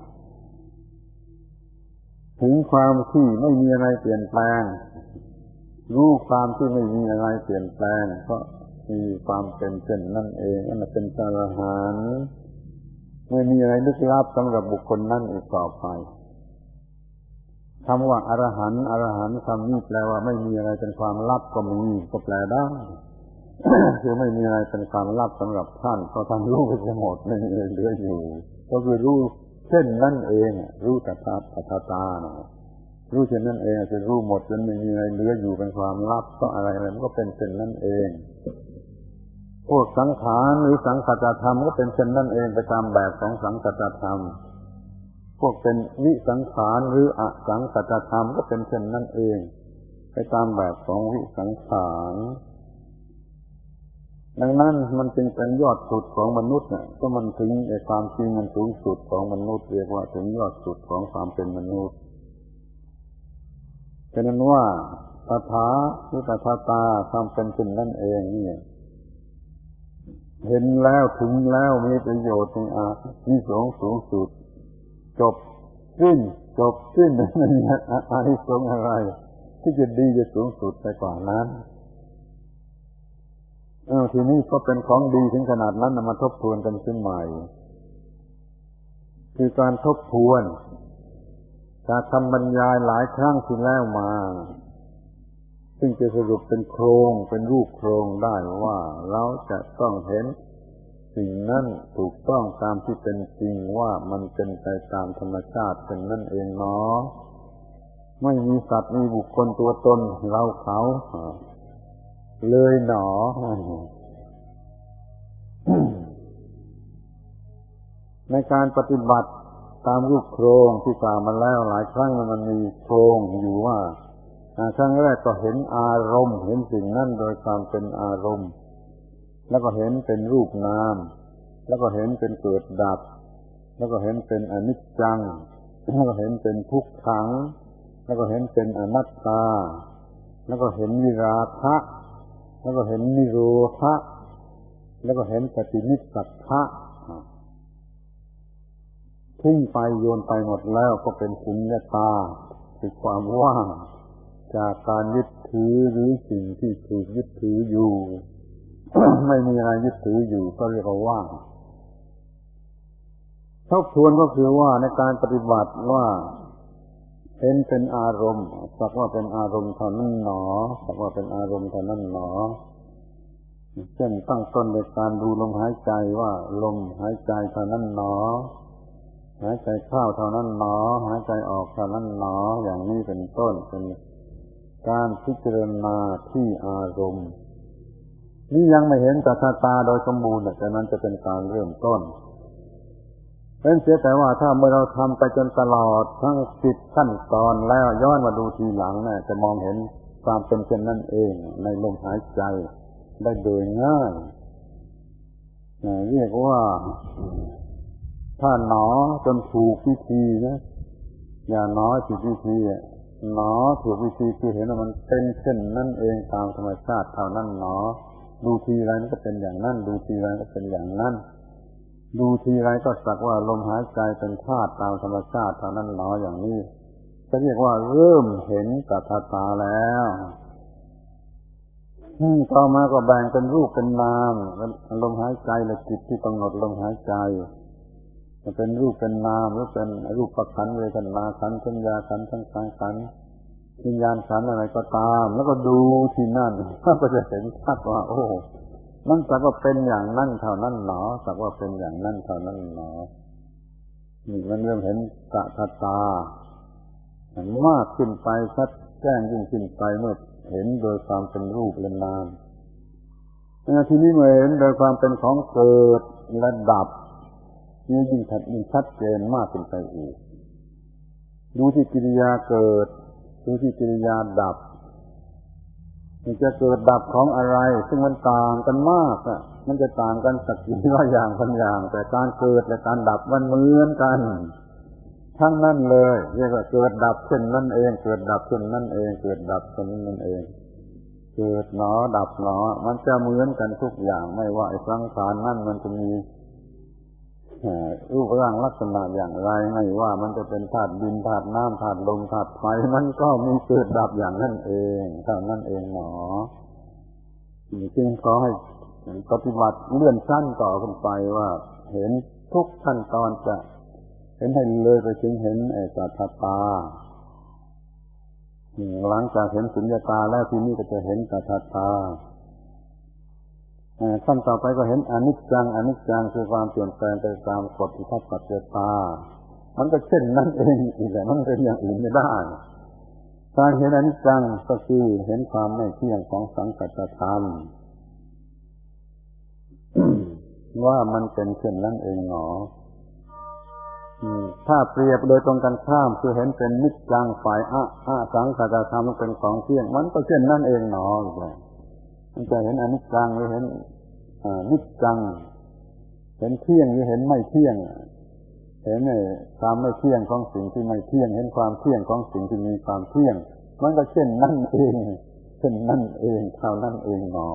ถึงความที่ไม่มีอะไรเปลี่ยนแปลงรู้ความที่ไม่มีอะไรเปลี่ยนแปลงเพราะมีความเป็นเช่นนั่นเองนั่นเป็นพระอรหันต์ไม่มีอะไรลึกลับสำหรับบุคคลนั้นอีกต่อไปคำว่าอรหันต์อรหันต์คำนี้แปลว่าไม่มีอะไรเป็นความลับก็มีก็แปลได้ คือไม่มีอะไรเป็นความลับสำหรับท่านเพราะท่านรู้ไปหมดไม่มีอะไรเหลืออยู่ก็คือรู้เช่นนั่นเองรู้ตถาตถาตานะรู้เช่นนั่นเองคือรู้หมดจนไม่มีอะไรเหลืออยู่เป็นความลับก็อะไรอะไรมันก็เป็นเช่นนั่นเองพวกสังขารหรือสังคตธรรมก็เป็นเช่นนั่นเองไปตามแบบของสังคตธรรมพวกเป็นวิสังขารหรืออสังคตธรรมก็เป็นเช่นนั่นเองไปตามแบบของวิสังขารดังนั้นมันจึงเป็นยอดสุดของมนุษย์น่ะก็มันถึงไอ้ความจริงมันสูงสุดของมนุษย์เรียกว่าถึงยอดสุดของความเป็นมนุษย์ฉะนั้นว่าตถาหรือตถาตาความเป็นเช่นนั่นเองนี่เห็นแล้วถึงแล้วมีประโยชน์มีอานิสงส์สูงสุดจบสิ้นจบสิ้นไม่มีอานิสงส์อะไรที่จะดีจะสูงสุดไปกว่านั้นเออทีนี้ก็เป็นของดีถึงขนาดนั้นมาทบทวนกันขึ้นใหม่คือการทบทวนจากคำบรรยายหลายครั้งที่แล้วมาซึ่งจะสรุปเป็นโครงเป็นรูปโครงได้ว่าเราจะต้องเห็นสิ่งนั้นถูกต้องตามที่เป็นจริงว่ามันเป็นไปตามธรรมชาติเป็นนั่นเองเนาะไม่มีสัตว์มีบุคคลตัวตนเราเขาเลยหนอในการปฏิบัติตามรูปโครงที่กล่าวมาแล้วหลายครั้งมันมีโครงอยู่ว่าครั้งแรกก็เห็นอารมณ์เห็นสิ่งนั้นโดยความเป็นอารมณ์แล้วก็เห็นเป็นรูปนามแล้วก็เห็นเป็นเกิดดับแล้วก็เห็นเป็นอนิจจังแล้วก็เห็นเป็นทุกขังแล้วก็เห็นเป็นอนัตตาแล้วก็เห็นวิราคะแล้วก็เห็นนิโรธะแล้วก็เห็นปฏินิสสัทธะทิ้งไปโยนไปหมดแล้วก็เป็นสุญญตาคือความว่างจากการยึดถือหรือสิ่งที่ถูกยึดถืออยู่ ไม่มีอะไรยึดถืออยู่ก็เรียกว่าว่างทบทวนก็คือว่าในการปฏิบัติว่าเห็นเป็นอารมณ์สักว่าเป็นอารมณ์เท่านั้นหนอสักว่าเป็นอารมณ์เท่านั้นหนอเช่นตั้งต้นโดยการดูลมหายใจว่าลมหายใจเท่านั้นหนอหายใจเข้าเท่านั้นหนอหายใจออกเท่านั้นหนออย่างนี้เป็นต้นเป็นการพิจารณาที่อารมณ์นี่ยังไม่เห็นจักตาโดยสมบูรณ์แต่นั้นจะเป็นการเริ่มต้นเป็นเสียแต่ว่าถ้าเมื่อเราทำไปจนตลอดทั้งสิบขั้นตอนแล้วย้อนมาดูทีหลังเนี่ยจะมองเห็นความเป็นเช่นนั้นเองในลมหายใจได้โดยง่ายเรียกว่าถ้าหนอจนถูกวิธีนะอย่าหนอผิดวิธีหนอถูกวิธีคือเห็นว่ามันเป็นเช่นนั้นเองตามธรรมชาติเท่านั้นหนอดูทีไรมันก็เป็นอย่างนั้นดูทีไรก็เป็นอย่างนั้นดูทีไรก็สักว่าลมหายใจเป็นธาตุตามธรรมชาติเท่านั้นหนออย่างนี้จะเรียกว่าเริ่มเห็นกับตาแล้วต่อมาก็แบ่งเป็นรูปเป็นนามลมหายใจและจิตที่กำหนดลมหายใจจะเป็นรูปเป็นนามหรือเป็นรูปขันธ์เวทนาขันธ์สัญญาขันธ์สังขารขันธ์วิญญาณขันธ์อะไรก็ตามแล้วก็ดูที่นั่นก็จะเห็นชัดว่าโอ้นั่นสักว่าเป็นอย่างนั้นเท่านั้นหนอสักว่าเป็นอย่างนั้นเท่านั้นหนอนี่มันเริ่มเห็นกะทะตาเห็นมากขึ้นไปชัดแจ้งยิ่งขึ้นไปเมื่อเห็นโดยความเป็นรูปและนามทีนี้เมื่อเห็นโดยความเป็นของเกิดและดับนี่ยิ่งชัดยิ่งชัดเจนมากขึ้นไปอีกดูที่กิริยาเกิดดูที่กิริยาดับมันจะเกิดดับของอะไรซึ่งมันต่างกันมากอ่ะมันจะต่างกันสักกี่ร้อยอย่างพันอย่างแต่การเกิดและการดับมันเหมือนกันทั้งนั้นเลยเรียกว่าเกิดดับเช่นนั้นเองเกิดดับเช่นนั้นเองเกิดดับเช่นนั้นเองเกิดหนอดับหนอมันจะเหมือนกันทุกอย่างไม่ว่าไอ้สังขารนั่นมันจะมีรูปร่างลักษณะอย่างไรไม่ว่ามันจะเป็นธาตุดินธาตุน้ำธาตุลมธาตุไฟมันก็มีเกิดดับอย่างนั้นเองเท่านั้นเองหนอจึงขอให้ปฏิบัติเลื่อนชั้นต่อขึ้นไปว่าเห็นทุกขั้นตอนจะเห็นให้เลยไปถึงเห็นไอ้สัทธตาหลังจากเห็นสุญญตาแล้วทีนี้ก็จะเห็นสัทธตาขั้นต่อไปก็เห็นอนิจจังอนิจจังคือความเปลี่ยนแปลงไปตามกฎอิทัปปัจจตามันก็เช่นนั้นเองอีกแต่มันเป็นอย่างอื่นไม่ได้การเห็นอนิจจังก็คือเห็นความไม่เที่ยงของสังขารธรรม ว่ามันเป็นเช่นนั้นเองหนอถ้าเปรียบโดยตรงกันข้ามคือเห็นเป็นนิจจังฝ่ายอะอะสังขารธรรมมันเป็นของเที่ยงมันก็เช่นนั้นเองหนอมันจะเห็นอนิจจังหรือเห็นนิจจังเห็นเที่ยงหรือเห็นไม่เที่ยงเห็นความไม่เที่ยงของสิ่งที่ไม่เที่ยงเห็นความเที่ยงของสิ่งที่มีความเที่ยงมันก็เช่นนั้นเองเช่นนั้นเองเท่านั้นเองหนอ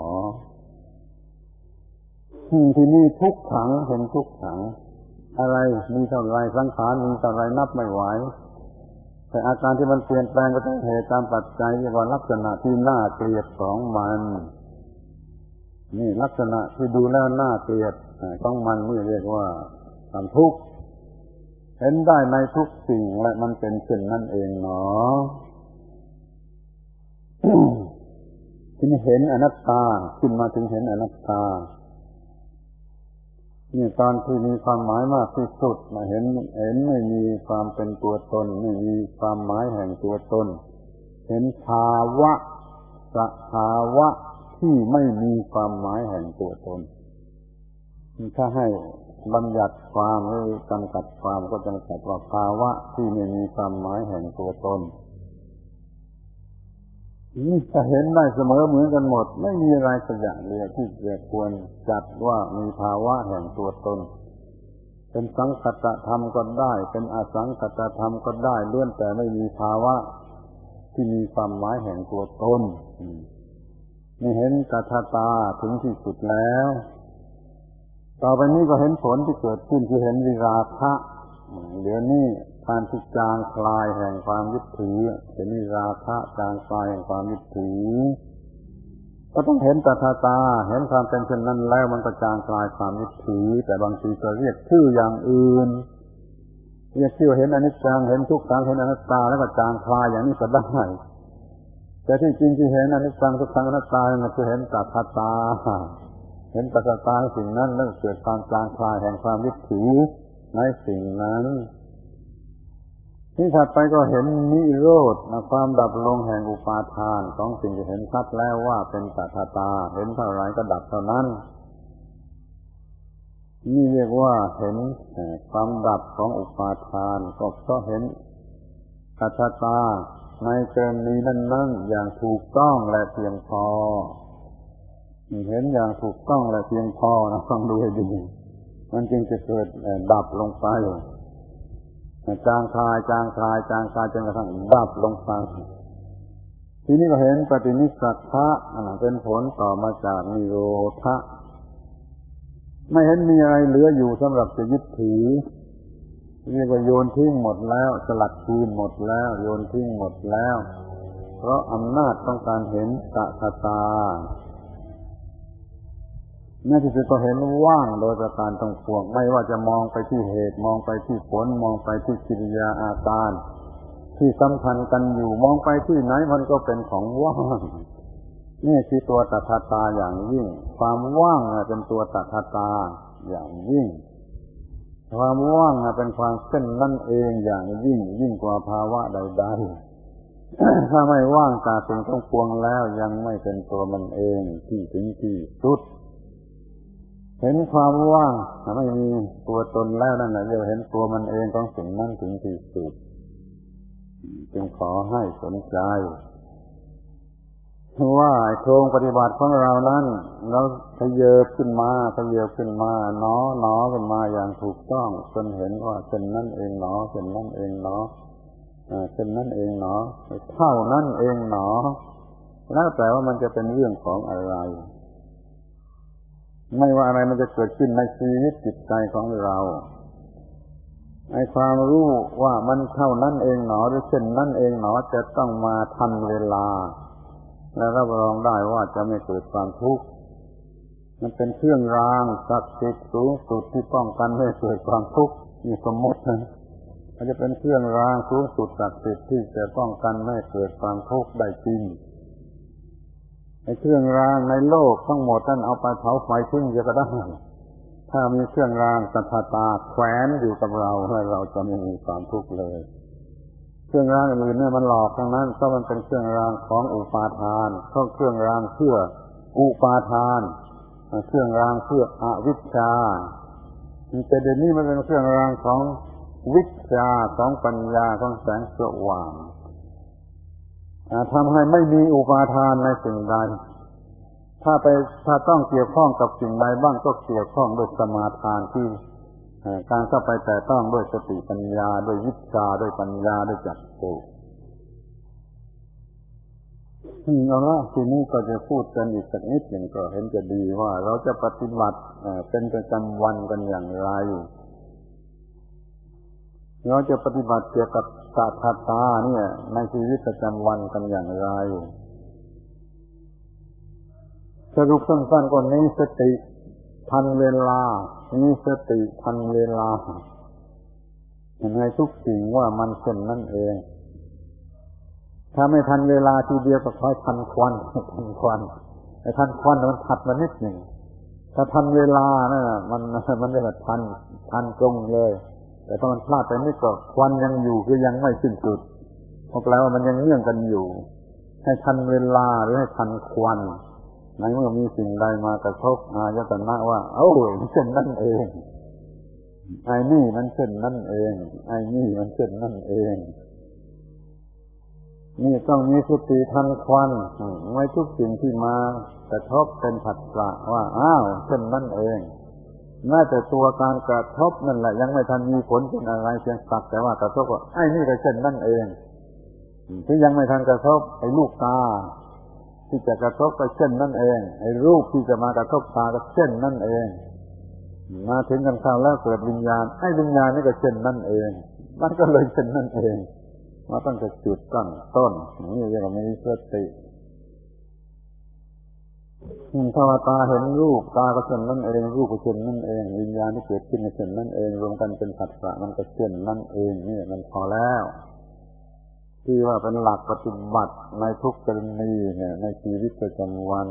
ที่นี่ทุกขังเห็นทุกขังอะไรมีเท่าไรสังขารมีเท่าไรนับไม่ไหวแต่อาการที่มันเปลี่ยนแปลงก็ต้องเหตุตามปัจจัยเรียกว่าลักษณะที่น่าเกลียดของมันนี่ลักษณะที่ดูแล้วน่าเกลียดของมันนี่เรียกว่าความทุกข์เห็นได้ในทุกสิ่งและมันเป็นเช่นนั้นเองเนาะ ที่เห็นอนัตตาขึ้นมาถึงเห็นอนัตตานี่ตอนที่มีความหมายมากที่สุดมาเห็นเห็นไม่มีความเป็นตัวตนไม่มีความหมายแห่งตัวตนเห็นภาวะสภาวะที่ไม่มีความหมายแห่งตัวตนถ้าให้บัญญัติความหรือจำกัดความก็จำกัดว่าภาวะที่ไม่มีความหมายแห่งตัวตนนี่จะเห็นได้เสมอเหมือนกันหมดไม่มีอะไรสักอย่างเดียวที่จะควรจัดว่ามีภาวะแห่งตัวตนเป็นสังคตธรรมก็ได้เป็นอสังคตธรรมก็ได้ล้วนแต่ไม่มีภาวะที่มีความหมายแห่งตัวตนนี่เห็นตถาตาถึงที่สุดแล้วต่อไปนี้ก็เห็นผลที่เกิดขึ้นคือเห็นวิราคะเดี๋ยวนี้การที่จางคลายแห่งความยึดถือเห็นวิราคะจางคลายแห่งความยึดถือก็ต้องเห็นตถาตาเห็นความเป็นเช่นนั้นแล้วมันก็จางคลายความยึดถือแต่บางทีก็เรียกชื่ออย่างอื่นเรียกชื่อเห็นอนิจจังเห็นทุกขังเห็นอนัตตาแล้วก็จางคลายอย่างนี้ก็ได้แต่ที่จริงที่เห็นอนิจจังทุกขังอนัตตามันคือเห็นตถาตาเห็นตถาตาสิ่งนั้นแล้วเกิดความจางคลายแห่งความยึดถือในสิ่งนั้นที่ถัดไปก็เห็นนิโรธความดับลงแห่งอุปาทานของสิ่งที่เห็นชัดแล้วว่าเป็นตถาตาเห็นเท่าไรก็ดับเท่านั้นนี่เรียกว่าเห็นความดับของอุปาทานก็เพราะเห็นตถาตาในกรณีนั้นๆอย่างถูกต้องและเพียงพอเห็นอย่างถูกต้องและเพียงพอนะฟังดูให้ดีมันจึงจะเกิดดับลงไปจางคลายจางคลายจางคลายจนกระทั่งดับลงไปทีนี้ก็เห็นปฏินิสสัทธะเป็นผลต่อมาจากนิโรธะไม่เห็นมีอะไรเหลืออยู่สำหรับจะยึดถือเรียกว่าโยนทิ้งหมดแล้วสลัดคืนหมดแล้วโยนทิ้งหมดแล้วเพราะอำนาจต้องการเห็นตถาตาแม้ที่สุดก็เห็นว่างโดยประการทั้งปวงไม่ว่าจะมองไปที่เหตุมองไปที่ผลมองไปที่กิริยาอาการที่สัมพันธ์กันอยู่มองไปที่ไหนมันก็เป็นของว่างนี่คือตัวตถาตาอย่างยิ่งความว่างเป็นตัวตถาตาอย่างยิ่งความว่างเป็นความเช่นนั่นเองอย่างยิ่งยิ่งกว่าภาวะใดๆ ถ้าไม่ว่างจากสิ่งทั้งปวงแล้วยังไม่เป็นตัวมันเองที่ถึงที่สุดเห็นความว่างไม่มีตัวตนแล้วนั่นแหละเรียกเห็นตัวมันเองของสิ่งนั้นถึงที่สุดจึงขอให้สนใจว่าโครงปฏิบัติของเรานั้นเราทะเยอขึ้นมาทะเยอขึ้นมาหนอหนอขึ้นมาอย่างถูกต้องจนเห็นว่าเช่นนั้นเองหนอเช่นนั้นเองหนอเช่นนั้นเองหนอเท่านั้นเองหนอแล้วแต่ว่ามันจะเป็นเรื่องของอะไรไม่ว่าอะไรมันจะเกิดขึ้นในชีวิตจิตใจของเราไอ้ความรู้ว่ามันเท่านั้นเองหนอหรือเช่นนั้นเองหนอจะต้องมาทันเวลาและรับรองได้ว่าจะไม่เกิดความทุกข์มันเป็นเครื่องรางศักดิ์สิทธิ์สูงสุดที่ป้องกันไม่ให้เกิดความทุกข์นี่สมมตินะมันจะเป็นเครื่องรางสูงสุดศักดิ์สิทธิ์ที่จะป้องกันไม่ให้เกิดความทุกข์ได้จริงไอ้เครื่องรางในโลกทั้งหมดนั่นเอาไปเผาไฟทิ้งจะก็ได้ถ้ามีเครื่องรางตถาตาแขวนอยู่กับเราให้เราจะไม่มีความทุกข์เลยเครื่องรางอื่นเนี่ยมันหลอกทั้งนั้นเพราะมันเป็นเครื่องรางของอุปาทานเพราะเครื่องรางเพื่ออุปาทานเครื่องรางเพื่ออวิชชาแต่เดี๋ยวนี้มันเป็นเครื่องรางของวิชชาของปัญญาของแสงสว่างทำให้ไม่มีอุปาทานในสิ่งใดถ้าไปถ้าต้องเกี่ยวข้องกับสิ่งใดบ้างก็เกี่ยวข้องด้วยสมาทานที่การเข้าไปแต่ต้องด้วยสติปัญญาด้วยวิชาด้วยปัญญาด้วยจักขุเอาละทีนี้ก็จะพูดกันอีกสักนิดหนึ่งก็เห็นจะดีว่าเราจะปฏิบัติเป็นประจำวันกันอย่างไรเราจะปฏิบัติเกี่ยวกับตถาตาเนี่ยในชีวิตประจำวันกันอย่างไรสรุปสั้นๆก่อนนี้สติทันเวลามีสติทันเวลาเห็นให้ทุกสิ่งว่ามันเช่นนั่นเองถ้าไม่ทันเวลาทีเดียวก็คอยทันควันทันควันไอ้ทันควันมันถัดมานิดหนึ่งถ้าทันเวลานะมันมันจะทันทันตรงเลยแต่ถ้ามันพลาดไปนิดก็ควันยังอยู่คือยังไม่สิ้นสุดเพราะแปลว่ามันยังเนื่องกันอยู่ให้ทันเวลาหรือให้ทันควันในเมื่อมีสิ่งใดมากระทบอายตนะว่าเอ้าเช่นนั่นเองไอ้นี่มันเช่นนั่นเองไอ้นี่มันเช่นนั่นเองนี่ต้องมีสติทันควันไม่ทุกสิ่งที่มากระทบเป็นผัสสะว่าอ้าวเช่นนั่นเองแม้แต่ตัวการกระทบนั่นแหละยังไม่ทันมีผลเป็นอะไรเพียงสักแต่ว่ากระทบว่าไอ้นี่ก็เช่นนั่นเองที่ยังไม่ทันกระทบไอ้ลูกตาที่จะกระทบก็เช่นนั่นเองไอ้รูปที่จะมากระทบตาก็เช่นนั่นเองมาถึงกันข้าวแล้วเกิดวิญญาณไอ้วิญญาณนี่ก็เช่นนั่นเองมันก็เลยเช่นนั่นเองมาตั้งแต่จุดตั้งต้นนี่เรียกว่ามีสติถ้าว่าตาเห็นรูปตาก็เช่นนั่นเองรูปก็เช่นนั่นเองวิญญาณที่เกิดขึ้นก็เช่นนั่นเองรวมกันเป็นผัสสะมันก็เช่นนั่นเองนี่มันพอแล้วที่ว่าเป็นหลักปฏิบัติในทุกกรณีเนี่ยในชีวิตประจำวัน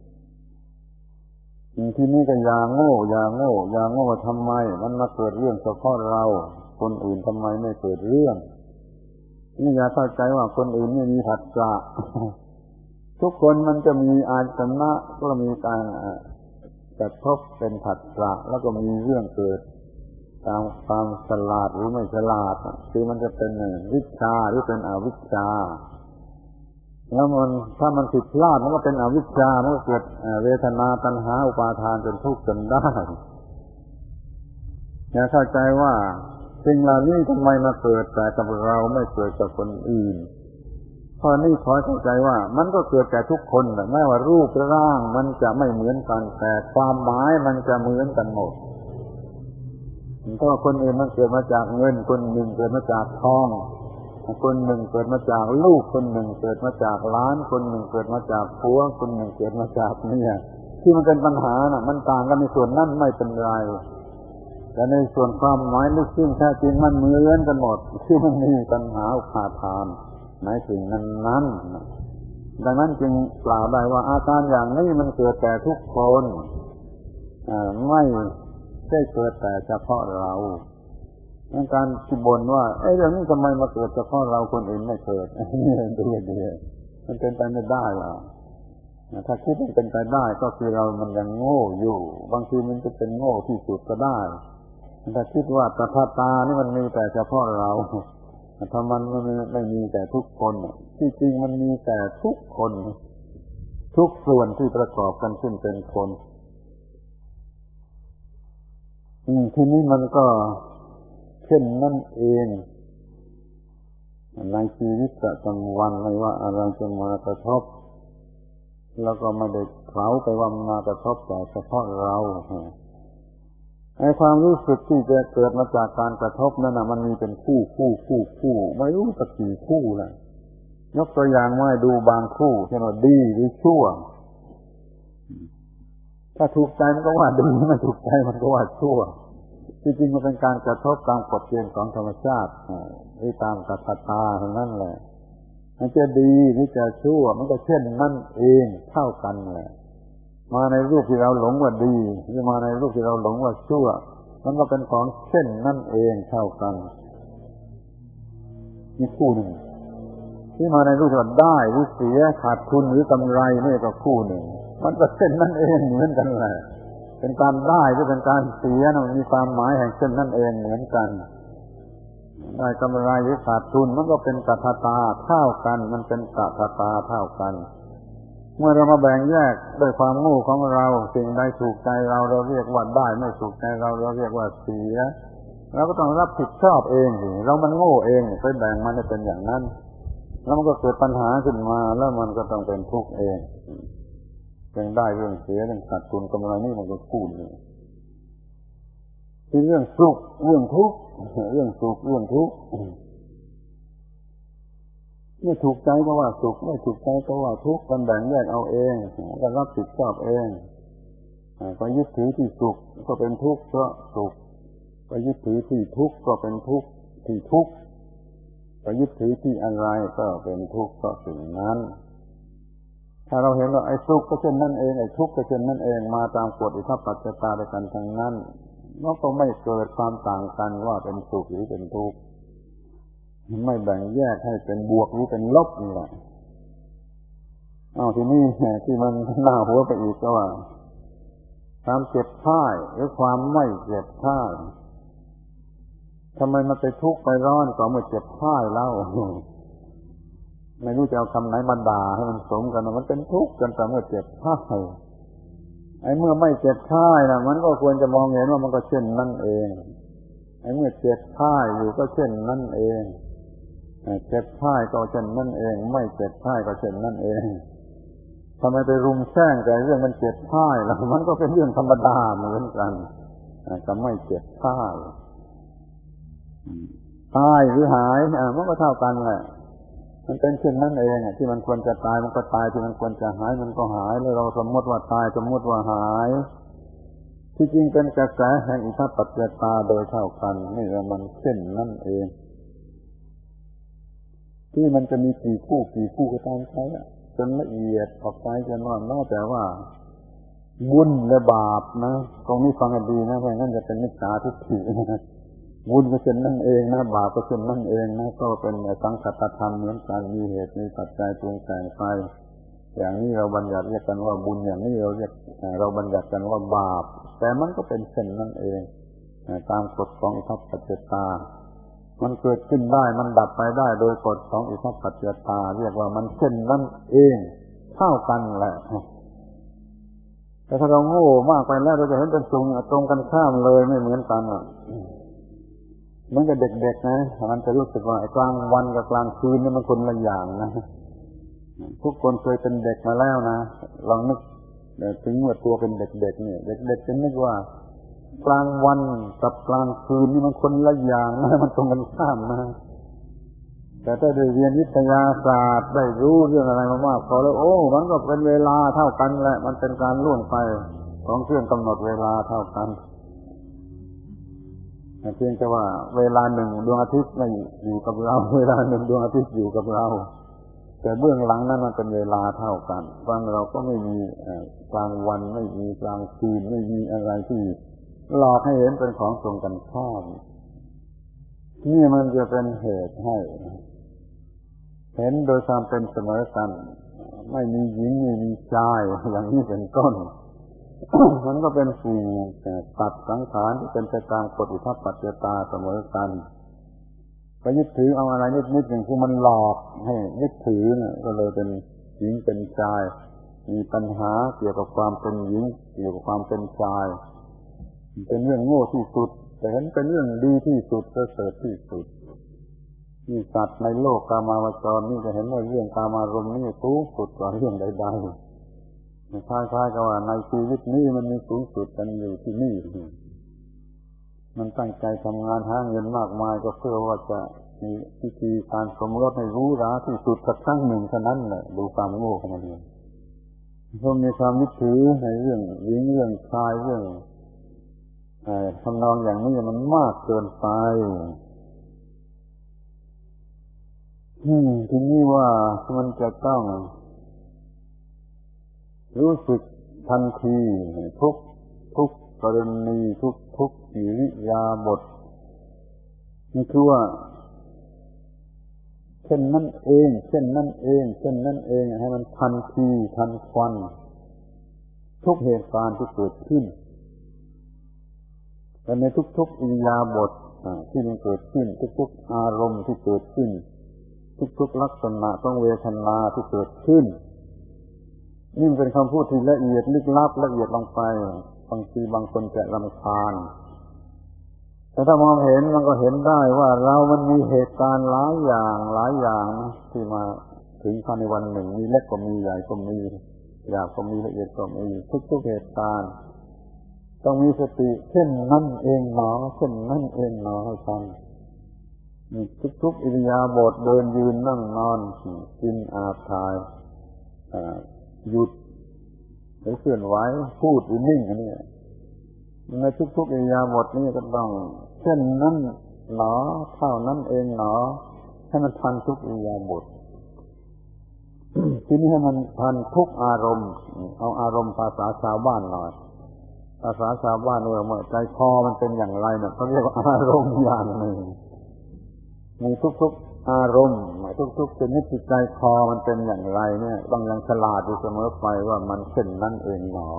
ที่นี่ก็อย่าโง่อย่าโง่อย่าโง่ทำไมมันมาเกิดเรื่องเฉพาะเราคนอื่นทำไมไม่เกิดเรื่องนี่อย่าเข้าใจว่าคนอื่นไม่มีผัสสะทุกคนมันจะมีอาจนะก็มีการกระทบเป็นผัสสะแล้วก็มีเรื่องเกิดตามความฉลาดหรือไม่ฉลาดคือมันจะเป็นวิชชาหรือเป็นอวิชชาแล้วมันถ้ามันผิดพลาดมันก็เป็นอวิชชามันก็เกิดเวทนาตัณหาอุปาทานเป็นทุกข์จนได้อย่าเข้าใจว่าสิ่งเหล่านี้ทำไมมาเกิดแต่กับเราไม่เกิดกับคนอื่นข้อนี้ขอเข้าใจว่ามันก็เกิดแก่ทุกคนแม้ว่ารูปร่างมันจะไม่เหมือนกันแต่ความหมายมันจะเหมือนกันหมดเพราะคนอื่นมันเกิดมาจากเงินคนหนึ่งเกิดมาจากทองคนหนึ่งเกิดมาจากลูกคนหนึ่งเกิดมาจากล้านคนหนึ่งเกิดมาจากผัวคนหนึ่งเกิดมาจากเมียที่มันเป็นปัญหาน่ะมันต่างกันในส่วนนั้นไม่เป็นไรแต่ในส่วนความหมายลึกซึ้งแท้จริงมันเหมือนกันหมดที่มันมีปัญหาอุปาทานในสิ่งนั้นๆดังนั้นจึงกล่าวได้ว่าอาการอย่างนี้มันเกิดแต่ทุกคนไม่ได้เกิดแต่เฉพาะเราการที่บ่นว่าไอ้เรื่องนี้ทำไมมาเกิดเฉพาะเราคนอื่นไม่เกิดนี่ดีดีมันเป็นไปไม่ได้หรอกถ้าคิดมันเป็นไปได้ก็คือเรามันยังโง่อยู่บางทีมันจะเป็นโง่ที่สุดก็ได้ถ้าคิดว่าตาตานี่มันมีแต่เฉพาะเราถ้ามันไม่มีแต่ทุกคนที่จริงมันมีแต่ทุกคนทุกส่วนที่ประกอบกันขึ้นเป็นคนอืมทีนี้มันก็เช่นนั่นเองในชีวิตประจำวันไม่ว่าอะไรจะมากระทบแล้วก็ไม่ได้เขาไปว่ามากระทบแต่เฉพาะเราไอ้ความรู้สึกที่จะเกิดมาจากการกระทบนั่นน่ะมันมีเป็นคู่คู่คู่คู่ไม่รู้สักกี่คู่แหละยกตัวอย่างมาให้ดูบางคู่เช่นว่าดีหรือชั่วถ้าถูกใจมันก็ว่าดีไม่ถูกใจมันก็ว่าชั่วจริงๆมันเป็นการกระทบตามกฎเกณฑ์ของธรรมชาติหรือตามกัตถาเท่านั้นแหละมันจะดีหรือจะชั่วมันก็เช่นนั่นเองเท่ากันแหละมาในรูปที่เราหลงว่าดีหรือมาในรูปที่เราหลงว่าชั่วมันก็เป็นของเช่นนั่นเองเท่ากันมีคู่หนึ่งที่มาในรูปที่ได้หรือเสียขาดทุนหรือกำไรนี่ก็คู่หนึ่งมันก็เช่นนั่นเองเหมือนกันแหละเป็นการได้หรือเป็นการเสียมันมีความหมายแห่งเช่นนั่นเองเหมือนกันได้กำไรหรือขาดทุนมันก็เป็นกัตถาเท่ากันมันเป็นกัตถาเท่ากันเมื่อเรามาแบ่งแยกด้วยความโง่ของเราสิ่งใดถูกใจเราเราเรียกว่าได้ไม่ถูกใจเราเราเรียกว่าเสียเราก็ต้องรับผิดชอบเองสิเรามันโง่เองไปแบ่งมันให้เป็นอย่างนั้นแล้วมันก็เกิดปัญหาขึ้นมาแล้วมันก็ต้องเป็นทุกข์เองเรื่องได้เรื่องเสียเรื่องขาดทุนกำไรนี่มันก็คู่นี่ที่เรื่องสุขเรื่องทุกข์เรื่องสุขเรื่องทุกข์ไม่ถูกใจก็ว่าสุขไม่ถูกใจก็ว่าทุกข์มันแบ่งแยกเอาเองก็รับผิดชอบเองก็ยึดถือที่สุขก็เป็นทุกข์เพราะสุขก็ยึดถือที่ทุกข์ก็เป็นทุกข์ที่ทุกข์ก็ยึดถือที่อะไรก็เป็นทุกข์เพราะสิ่งนั้นถ้าเราเห็นว่าไอ้สุขก็เช่นนั่นเองไอ้ทุกข์ก็เช่นนั่นเองมาตามกฎอิทธิปัจจตาด้วยกันทั้งนั้นมันก็ไม่เกิดความต่างกันว่าเป็นสุขหรือเป็นทุกข์ไม่แบ่งแยกให้เป็นบวกหรือเป็นลบนี่แหละเอาทีนี้ที่มันน่าหัวไปอีกก็ว่าความเจ็บไข้หรือความไม่เจ็บไข้ทำไมมันไปทุกข์ไปร้อนก็เมื่อเจ็บไข้เล่าไม่รู้จะเอาคำไหนมาด่าให้มันสมกันมันเป็นทุกข์กันแต่เมื่อเจ็บไข้ไอ้เมื่อไม่เจ็บไข้น่ะมันก็ควรจะมองเห็นว่ามันก็เช่นนั่นเองไอ้เมื่อเจ็บไข้อยู่ก็เช่นนั่นเองเจ็บไข้ก็เช่นนั่นเองไม่เจ็บไข้ก็เช่นนั่นเองทำไมไปรุมแซงแต่เรื่องมันเจ็บไข้แล้วมันก็เป็นเรื่องธรรมดาเหมือนกันจะไม่เจ็บไข้ตายหรือหายมันก็เท่ากันแหละมันเป็นเช่นนั้นเองที่มันควรจะตายมันก็ตายที่มันควรจะหายมันก็หายแล้วเราสมมติว่าตายสมมติว่าหายที่จริงเป็นกระแสแห่งอิทธิปัจจตาโดยเท่ากันนี่แหละมันเช่นนั้นเองที่มันจะมีกี่คู่กี่คู่ก็ตามใช้จนละเอียดออกไปจนว่านอกจากว่าบุญและบาปนะตรงนี้ฟังให้ดีนะเพราะงั้นจะเป็นมิจฉาทิฏฐิบุญก็เป็นนั่นเองนะบาปก็เป็นนั่นเองนะก็เป็นสังคตธรรมเหมือนกันมีเหตุมีปัจจัยปรุงแต่งไปอย่างนี้เราบัญญัติเรียกกันว่าบุญอย่างนี้เราเรียกเราบัญญัติกันว่าบาปแต่มันก็เป็นเช่นนั่นเองตามกฎของอิทธิปัจจตามันเกิดขึ้นได้มันดับไปได้โดยกฎของอิทธิปัจจตาเรียกว่ามันเช่นนั่นเองเท่ากันแหละแต่ถ้าเราโง่มากไปแล้วเราจะเห็นเป็นตรงตรงกันข้ามเลยไม่เหมือนกันอ่ะเหมือนกับเด็กๆนะมันจะรู้สึกว่ากลางวันกับกลางคืนนี่มันคนละอย่างนะทุกคนเคยเป็นเด็กมาแล้วนะลองนึกถึงเมื่อตัวเป็นเด็กๆเนี่ยเด็กๆจะนึกว่ากลางวันกับกลางคืนนี่มันคนละอย่างนะมันตรงกันข้ามนะแต่ถ้าได้เรียนวิทยาศาสตร์ได้รู้เรื่องอะไรมามากพอแล้วโอ้มันก็เป็นเวลาเท่ากันแหละมันเป็นการล่วงไปของเครื่องกำหนดเวลาเท่ากันเพียงแต่ว่าเวลาหนึ่งดวงอาทิตย์ไม่อยู่กับเราเวลาหนึ่งดวงอาทิตย์อยู่กับเราแต่เบื้องหลังนั้นมันเป็นเวลาเท่ากันบางเราก็ไม่มีกลางวันไม่มีกลางคืนไม่มีอะไรที่หลอกให้เห็นเป็นของตรงกันข้ามนี่มันจะเป็นเหตุให้เห็นโดยความเป็นเสมอกันไม่มีหญิงไม่มีชายอย่างนี้เป็นต้น มันก็เป็นสิ่งตัดสังขารที่เป็นไปตามกฎอิทธิปัจจตาเสมอกันไปยึดถือเอาอะไรนิดๆอย่างที่มันหลอกให้ยึดถือเนี่ยก็เลยเป็นหญิงเป็นชายมีปัญหาเกี่ยวกับความเป็นหญิงเกี่ยวกับความเป็นชายเป็นเรื่องโง่ที่สุดแต่เห็นเป็นเรื่องดีที่สุดประเสริฐที่สุดนี่สัตว์ในโลกกามาวจรนี่จะเห็นว่าเรื่องกามารมณ์นี่สูงสุดกว่าเรื่องใดๆคล้ายๆกับว่าในชีวิตนี้มันมีสูงสุดกันอยู่ที่นี่มันตั้งใจทำงานหาเงินมากมายก็เพื่อว่าจะมีพิธีการสมรสให้หรูหราที่สุดสักครั้งหนึ่งเท่านั้นแหละดูความโง่ของมันเองเพราะมีความยึดถือในเรื่องหญิงเรื่องชายเรื่องทำนองอย่างนี้มันมากเกินไปทีนี้ว่ามันจะต้องรู้สึกทันทีทุกทุกกรณีทุกทุกอิริยาบถนี่คือว่าเช่นนั่นเองเช่นนั่นเองเช่นนั่นเองให้มันทันทีทันควันทุกเหตุการณ์ที่เกิดขึ้นแต่ในทุกๆอิริยาบถที่มันเกิดขึ้นทุกๆอารมณ์ที่เกิดขึ้นทุกๆลักษณะของเวทนาที่เกิดขึ้นนี่มันเป็นคำพูดที่ละเอียดลึกลับละเอียดลงไปบางทีบางคนจะรำคาญแต่ถ้ามองเห็นมันก็เห็นได้ว่าเรามันมีเหตุการณ์หลายอย่างหลายอย่างที่มาถึงภายในวันหนึ่งมีเล็กก็มีใหญ่ก็มีหยาบก็มีละเอียดก็มีทุกๆเหตุการณ์ต้องมีสติเช่นนั่นเองหนอเช่นนั่นเองหนอให้ทันทุกๆอิริยาบถเดินยืนนั่งนอนกินอาบถ่ายหยุดหรือเคลื่อนไหวพูดหรือนิ่งอันนี้ในทุกๆอิริยาบถนี้ก็ต้องเช่นนั้นหนอเท่านั้นเองหนอให้มันทันทุกอิริยาบถ ทีนี้ให้มันทันทุกอารมณ์เอาอารมณ์ภาษาชาวบ้านหน่อยภาษาชาวบ้านเมื่อใจคอมันเป็นอย่างไรเนี่ยเขาเรียกว่าอารมณ์อย่างหนึ่งมีทุกอารมณ์ทุกๆชนิดจิตใจคอมันเป็นอย่างไรเนี่ยต้องยังฉลาดอยู่เสมอไปว่ามันเช่นนั้นเองหนอ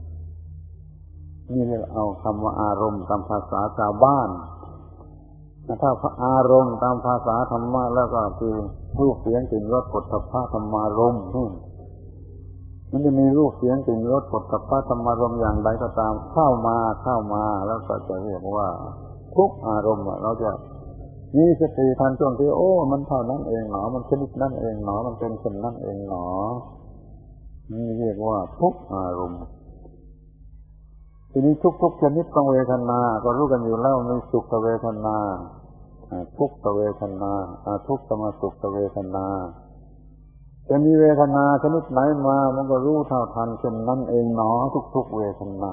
นี่เรียกเอาคำว่าอารมณ์ตามภาษาชาวบ้านถ้าอารมณ์ตามภาษาธรรมะแล้วก็คือรูปเสียงกลิ่นรสโผฏฐัพพะธรรมารมณ์มันจะมีรูปเสียงกลิ่นรสโผฏฐัพพะธรรมารมณ์อย่างใดก็ตามเข้ามาเข้ามาแล้วก็จะเรียกว่าทุกอารมณ์เราจะมีสติทันช่วงที่โอ้มันเท่านั้นเองหนอมันชนิดนั้นเองหนอมันเป็นเช่นนั้นเองหนอนี่เรียกว่าทุกอารมณ์ทีนี้ทุกๆชนิดของเวทนาก็รู้กันอยู่แล้วมีสุขเวทนาทุกขเวทนาทุกขมสุขเวทนาจะมีเวทนาชนิดไหนมามันก็รู้เท่าทันเช่นนั้นเองหนอทุกๆเวทนา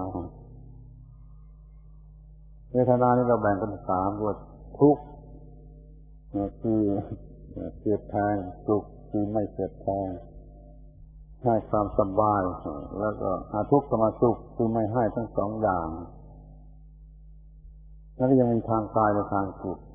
เวทนานี่เราแบ่งเป็นสามว่าทุกข์คือเสียดแทงสุขคือไม่เสียดแทงให้ความสบายแล้วก็อาทุกขมสุขคือไม่ให้ทั้งสองอย่างแล้วก็ยังมีทางกายและทางจิต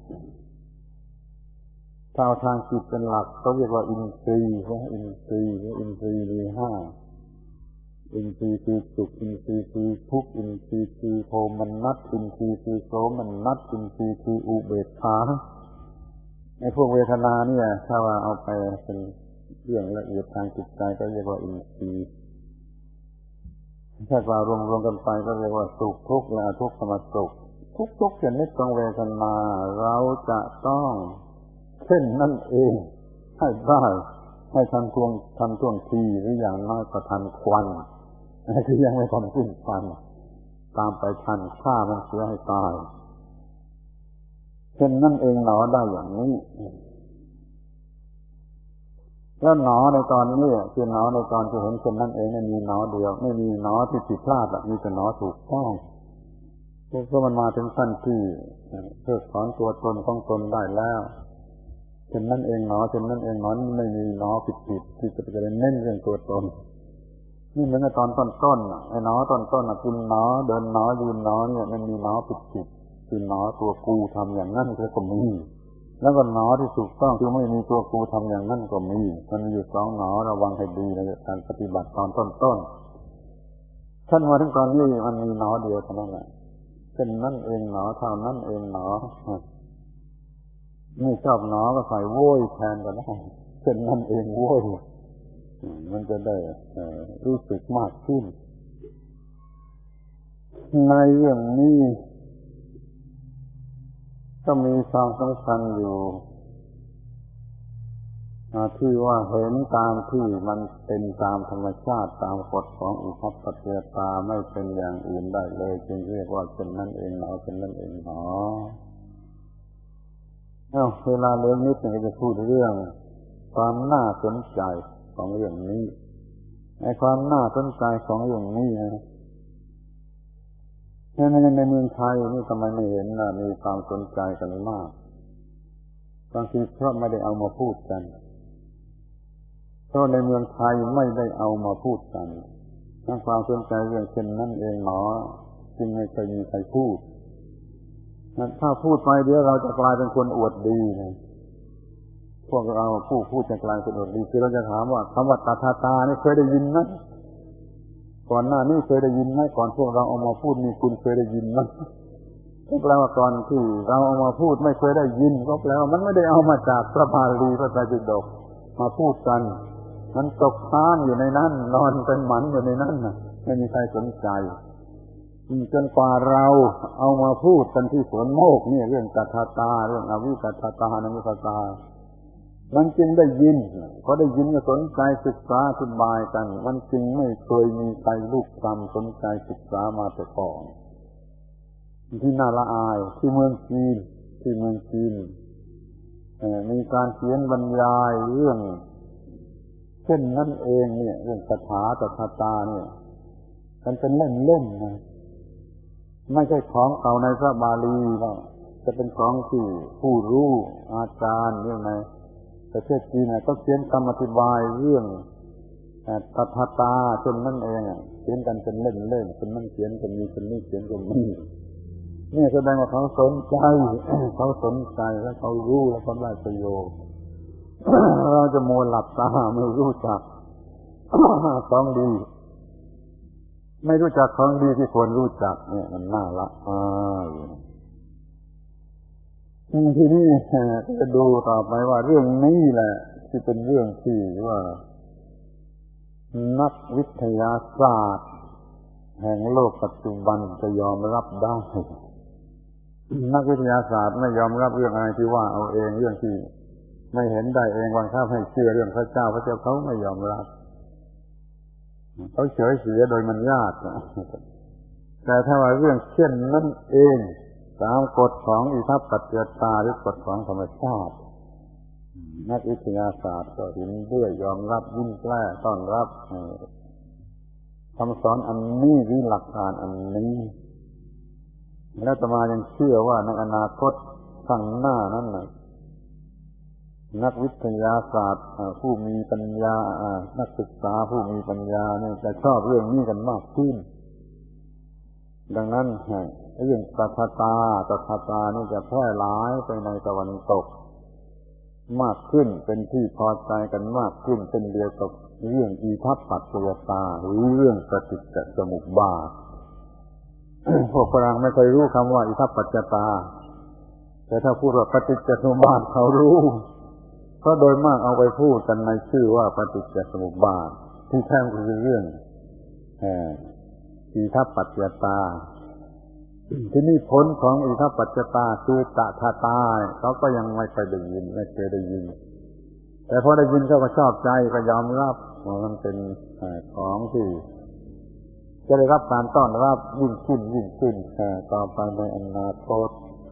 ถ้าเอาทางจิตเป็นหลักเขาเรียกว่าอินทรีย์ว่าอินทรีย์หรืออินทรีย์มีห้าอินทรีย์คือสุขอินทรีย์คือทุกข์อินทรีย์คือโทมนัสอินทรีย์คือโสมนัสอินทรีย์คืออุเบกขาในพวกเวทนาเนี่ยถ้าว่าเอาไปเป็นเรื่องละเอียดทางจิตใจก็เรียกว่าอินทรีย์ถ้ากล่าวรวมๆกันไปก็เรียกว่าสุขทุกข์และทุกขมสุขทุกๆชนิดของเวทนาเราจะต้องเช่นนั่นเองให้ได้ให้ทันท่วงทันท่วงทีหรืออย่างน้อยก็ทันควันที่ยังไม่ทันสิ้นควันตามไปทันฆ่ามันเสียให้ตายเช่นนั่นเองหนอได้อย่างนี้แล้วหนอในตอนนี้คือหนอในตอนที่เห็นเช่นนั้นเองไม่มีหนอเดียวไม่มีหนอที่ผิดพลาดอ่ะมีแต่หนอถูกต้องเพราะมันมาถึงขั้นที่เพิกถอนตัวตนของตนได้แล้วเช่นนั้นเองหนอเช่นนั้นเองหนอไม่มีหนอผิดๆที่จะไปเน้นเรื่องตัวตนนี่เหมือนในตอนต้นๆไอ้หนอต้นๆน่ะกินหนอเดินหนอยืนหนอเนี่ยมันมีหนอผิดๆคือหนอตัวกูทำอย่างนั้นก็มีแล้วก็หนอที่ถูกต้องคือไม่มีตัวกูทำอย่างนั้นก็มีมันมีอยู่สองหนอระวังให้ดีในการปฏิบัติตอนต้นๆท่านมาถึงตอนนี้มันมีหนอเดียวเท่านั้นแหละเช่นนั้นเองหนอเท่านั้นเองหนอไม่ชอบหนอก็ใส่โว้ยแทนกันได้เช่นนั้นเองโว้ยมันจะได้รู้สึกมากขึ้นในเรื่องนี้ก็มีความสำคัญอยู่ที่ว่าเห็นตามที่มันเป็นตามธรรมชาติตามกฎของอุปัฏฐัพพตาไม่เป็นอย่างอื่นได้เลยจึงเรียกว่าเป็นนั่นเองหนอเป็นนั่นเองหนอเอ้าเวลาเรื่องนิดหนึ่งจะพูดเรื่องความน่าสนใจของเรื่องนี้ในความน่าสนใจของเรื่องนี้นะในในในเมืองไทยนี่ทำไมไม่เห็นล่ะมีความสนใจกันมากบางทีเพราะไม่ได้เอามาพูดกันเพราะในเมืองไทยไม่ได้เอามาพูดกันทั้งความสนใจเรื่องเช่นนั้นเองหนอจึงไม่เคยมีใครพูดถ้าพูดไปเดี๋ยวเราจะกลายเป็นคนอวดดีนะพวกเราผู้พูดจะกลายเป็นอวดดีคือเราจะถามว่าคำว่าตถาตานี่เคยได้ยินไหมก่อนหน้านี้เคยได้ยินไหมก่อนพวกเราเอามาพูดนี่คุณเคยได้ยินไหมก็แปลว่าก่อนที่เราเอามาพูดไม่เคยได้ยินก็แปลว่ามันไม่ได้เอามาจากพระบาลีพระไตรปิฎกมาพูดกันมันตกค้างอยู่ในนั้นนอนเป็นหมันอยู่ในนั้นน่ะไม่มีใครสนใจจนกว่าเราเอามาพูดกันที่สวนโมกนี่เรื่องตถาตาเรื่องอวิตถาตานังวิตถามันจึงได้ยินพอได้ยินก็สนใจศึกษาอธิบายกันมันจึงไม่เคยมีใครลูกคำสนใจศึกษามาแต่ก่อนที่น่าละอายที่เมืองจีนที่เมืองจีนมีการเขียนบรรยายเรื่องเช่นนั้นเองเนี่ยเรื่องคาถาตถาตาเนี่ยมันเป็นเล่นๆนะไม่ใช่ของเก่าในพระบาลีนะจะเป็นของที่ผู้รู้อาจารย์เรื่องในประเทศจีนน่ะก็เขียนคำอธิบายเรื่องตถาตาเช่นนั้นเองเขียนกันเป็นเล่นๆคนนั้นเขียนกันมีคนนี้เขียนกันมีนี่แสดงว่าเขาสนใจเขาสนใจและเขารู้และเขาได้ประโยชน์เราจะมัวหลับตาไม่รู้จักของดีไม่รู้จักของดีที่ควรรู้จักเนี่ยมันน่าละอายทีนี้จะดูต่อไปว่าเรื่องนี้แหละที่เป็นเรื่องที่ว่านักวิทยาศาสตร์แห่งโลกปัจจุบันจะยอมรับได้นักวิทยาศาสตร์ไม่ยอมรับเรื่องอะไรที่ว่าเอาเองเรื่องที่ไม่เห็นได้เองวันข้าให้เชื่อเรื่องพระเจ้าพระเจ้าเขาไม่ยอมรับเขาเฉยเสียโดยมันยากแต่ถ้าว่าเรื่องเช่นนั้นเองตามกฎของอิทัปปัจจตาหรือกฎของธรรมชาตินักวิทยาศาสตร์ก็เห็นด้วยยอมรับยิ้มแย้มต้อนรับคำสอนอันนี้หรือหลักฐานอันนี้แล้วอาตมายังเชื่อว่าในอนาคตข้างหน้านั้นน่ะนักวิทยาศาสตร์ผู้มีปัญญานักศึกษาผู้มีปัญญาเนี่ยจะชอบเรื่องนี้กันมากขึ้นดังนั้นเรื่องตถาตาตถาตานี่จะแพร่หลายไปในตะวันตกมากขึ้นเป็นที่พอใจกันมากขึ้นเป็นเดียวกับเรื่องอิทัปปัจจตาหรือเรื่องปฏิจจสมุปบาท พวกฝรั่งไม่เคยรู้คำว่าอิทัปปัจจตาแต่ถ้าพูดว่าปฏิจจสมุปบาทเขารู้เพราะโดยมากเอาไปพูดกันในชื่อว่าปฏิจจสมุปบาทที่แท้คือเรื่องอิทัปปัจจตาที่นี่ผลของอิทัปปัจจตาคือตถาตาเขาก็ยังไม่เคยได้ยินไม่เคยได้ยินแต่พอได้ยินเขาก็ชอบใจก็ยอมรับว่ามันเป็นของที่จะได้รับการต้อนรับยิ่งขึ้นยิ่งขึ้นต่อไปในอนาคต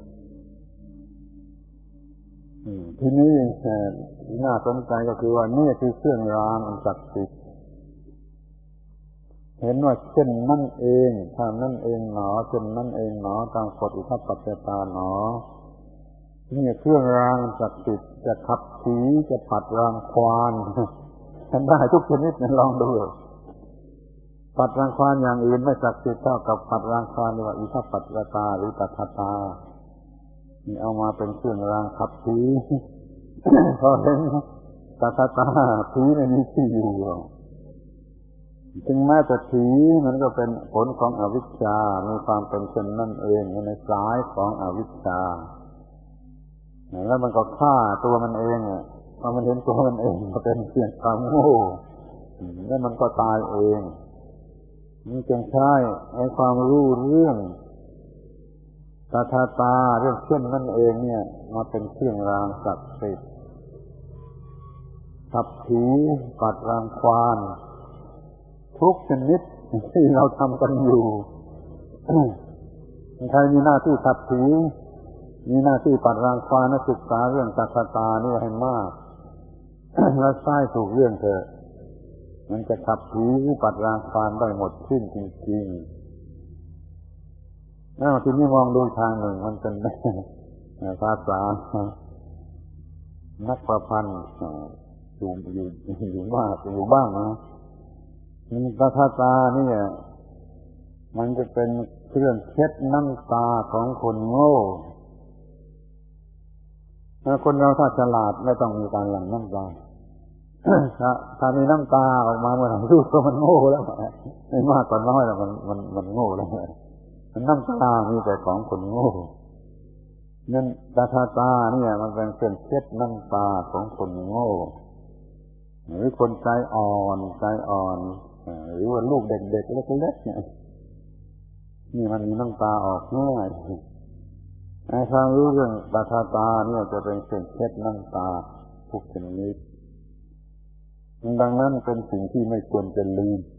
ทีนี้น่าสนใจก็คือว่านี่คือเครื่องรางอันศักดิ์สิทธิ์เห็นว่าเช่นนั่นเองถ้านั่นเองหนอเช่นนั่นเองหนอตามกฎอิทัปปัจจตาหนอนี่เครื่องรางศักดิ์สิทธิ์จะขับผีจะปัดรังควานทำได้ทุกชนิดนะลองดูปัดรังควานอย่างอื่นไม่ศักดิ์สิทธิ์เท่ากับปัดรังควานว่าอิทัปปัจจตาหรือตถาตานี่เอามาเป็นเครื่องรางขับผีพอเห็นตถาตาผีไม่มีที่อยู่ถึงแม้แต่ผีมันก็เป็นผลของอวิชชามีความเป็นเช่นนั่นเองในสายของอวิชชาแล้วมันก็ฆ่าตัวมันเองพอมันเห็นตัวมันเองก็เป็นเพียงความโง่แล้วมันก็ตายเองมันจึงใช้ไอ้ความรู้เรื่องตถาตาเรื่องเช่นนั่นเองเนี่ยมาเป็นเครื่องรางศักดิ์สิทธิ์ขับผีปัดรังควานทุกชนิดที่เราทำกันอยู่ ใครมีหน้าที่ขับผีมีหน้าที่ปัดรังควานศึกษาเรื่องตถาตานี่ให้มาก และใช้ถูกเรื่องเถอะมันจะขับผีปัดรังควานได้หมดสิ้นจริงๆแล้วทีนี้มองดูทางหนึ่งมันเป็นภาษานักประพันธ์อยู่อยู่อยู่บ้างอยู่บ้างนะตถาตาเนี่ยมันจะเป็นเครื่องเช็ดน้ำตาของคนโง่คนเราถ้าฉลาดไม่ต้องมีการหลั่งน้ำตาถ้ามีน้ำตาออกมาเมื่อไหร่รู้ว่ามันโง่แล้วไม่มากกว่าน้อยแล้วมันมันมันโง่แล้วมันน้ำตามีแต่ของคนโง่นั่นตถาตาเนี่ยมันเป็นเครื่องเช็ดน้ำตาของคนโง่หรือคนใจอ่อนใจอ่อนหรือว่าลูกเด็กๆเล็กๆเนี่ยนี่มันมีน้ำตาออกง่ายไอ้ความรู้เรื่องตถาตาเนี่ยจะเป็นเครื่องเช็ดน้ำตาทุกชนิดดังนั้นเป็นสิ่งที่ไม่ควรจะลืม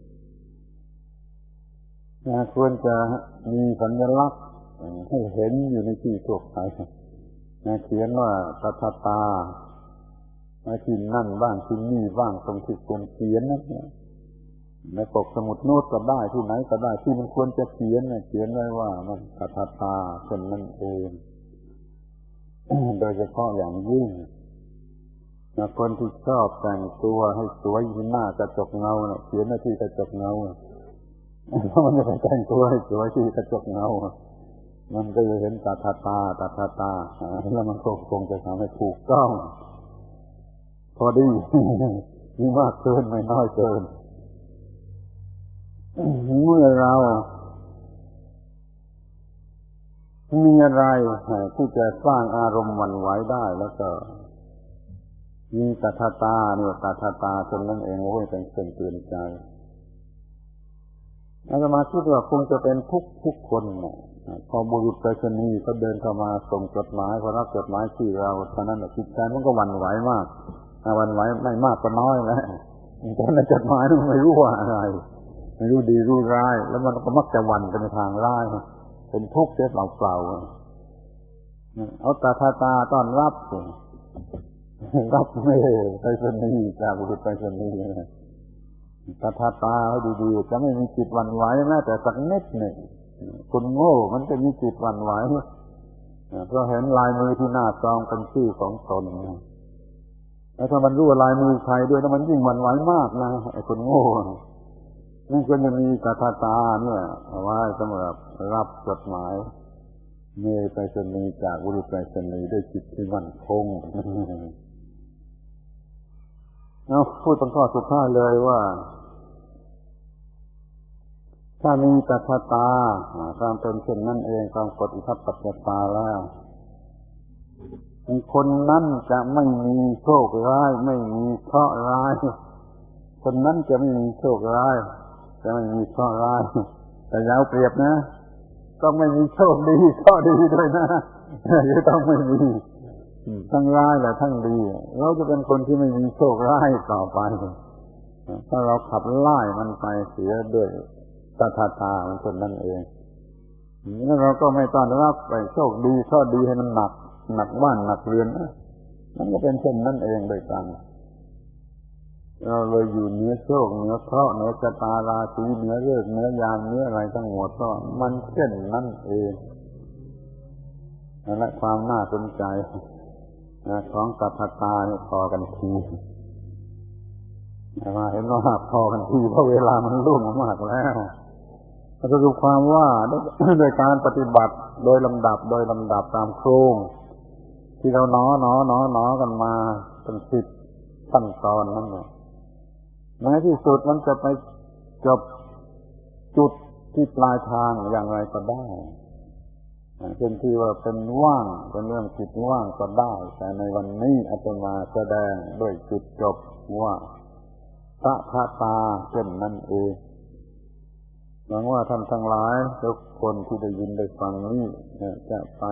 ควรจะมีสัญลักษณ์ให้เห็นอยู่ในที่ทั่วไปเขียนว่าตถาตาที่นั่นบ้างที่นี่บ้างตรงที่ควรเขียนนั่นในปกสมุดโน้ตก็ได้ที่ไหนก็ได้ที่มันควรจะเขียนเนี่ยเขียนไว้ว่ามันตถาตาคนนั่นเองโดยเฉพาะอย่างยิ่งคนที่ชอบแต่งตัวให้สวยอยู่หน้ากระจกเงาเขียนไว้ที่กระจกเงาเพราะมันจะแต่งตัวให้สวยที่กระจกเงามันก็จะเห็นตถาตาตถาตาแล้วมันก็คงจะทำให้ถูกต้องอดีมีมากเกินไม่น้อยเกินเมื่อเรามีอะไรที่จะสร้างอารมณ์หวั่นไหวได้แล้วก็มีตถาตาเนี่ยตถาตาจนนั่นเองโอ้ยเป็นเครื่องเตือนใจอาตมาคิดว่าคงจะเป็นทุกทุกคนพอบุรุษไปรษณีย์เขาเดินเข้ามาส่งจดหมายพอรับจดหมายที่เราเท่านั้นแหละจิตใจมันก็หวั่นไหวมากหวั่นไหวไม่มากก็น้อยแล้วตอนนั้นจดหมายมันไม่รู้ว่าอะไรไม่รู้ดีรู้ร้ายแล้วมันก็มักจะหวั่นไปในทางร้ายเป็นทุกข์เสียเปล่าๆเอาตาตาตาต้อนรับรับไม่ไปรษณีย์จากบุรุษไปรษณีย์ตาตาตาให้ดีๆจะไม่มีจิตหวั่นไหวแม้แต่สักนิดหนึ่งคนโง่มันจะมีจิตหวั่นไหวเพราะเห็นลายมือที่หน้าซองเป็นชื่อของตนแล้วถ้ามันรู้ว่าลายมือใครด้วยแล้วมันยิ่งหวั่นไหวมากนะไอ้คนโง่นั่นควรจะมีตาตาตาเนี่ยเอาไว้สำหรับรับจดหมายเมย์ไปรษณีย์จากบุรุษไปรษณีย์ด้วยจิตที่มั่นคงเอาพูดตรงข้อสุดท้ายเลยว่าถ้ามีตถาตาตามเป็นเช่นนั้นเองตามกฎอิทัปปัจจตาแล้วคนนั้นจะไม่มีโชคร้ายไม่มีเคราะห์ร้ายคนนั้นจะไม่มีโชคร้ายจะไม่มีเคราะห์ร้ายแต่อย่าเอาเปรียบนะต้องไม่มีโชคดีเคราะห์ดีด้วยนะจะต้องไม่มีทั้งร้ายและทั้งดีเราจะเป็นคนที่ไม่มีโชคร้ายต่อไปถ้าเราขับไล่มันไปเสียด้วยตถาตาของคนนั่นเองแล้วเราก็ไม่ต้อนรับไปโชคดีข้อดีให้มันหนักหนักบ้านหนักเรือนนั่นก็เป็นเช่นนั่นเองโดยกันเราเลยอยู่เหนือโชคเหนือเคราะห์เหนือชะตาราศีเหนือฤกษ์เหนือยามเหนืออะไรทั้งหมดก็มันเช่นนั่นเองและความน่าสนใจของตถาตาเนี่ยพอกันทีมาเห็นว่าพอกันทีเพราะเวลามันล่วงมากแล้วสรุปความว่าโดยการปฏิบัติโดยลำดับโดยลำดับตามโครงที่เราหนอหนอหนอหนอกันมาเป็นสิบขั้นตอนนั่นแหละในที่สุดมันจะไปจบจุดที่ปลายทางอย่างไรก็ได้เป็นที่ว่าเป็นว่างเป็นเรื่องจิตว่างก็ได้แต่ในวันนี้อาตมาแสดงด้วยจุดจบว่าตถาตาเช่นนั้นเองหวังว่าท่านทั้งหลายทุกคนที่ได้ยินได้ฟังนี้จะไป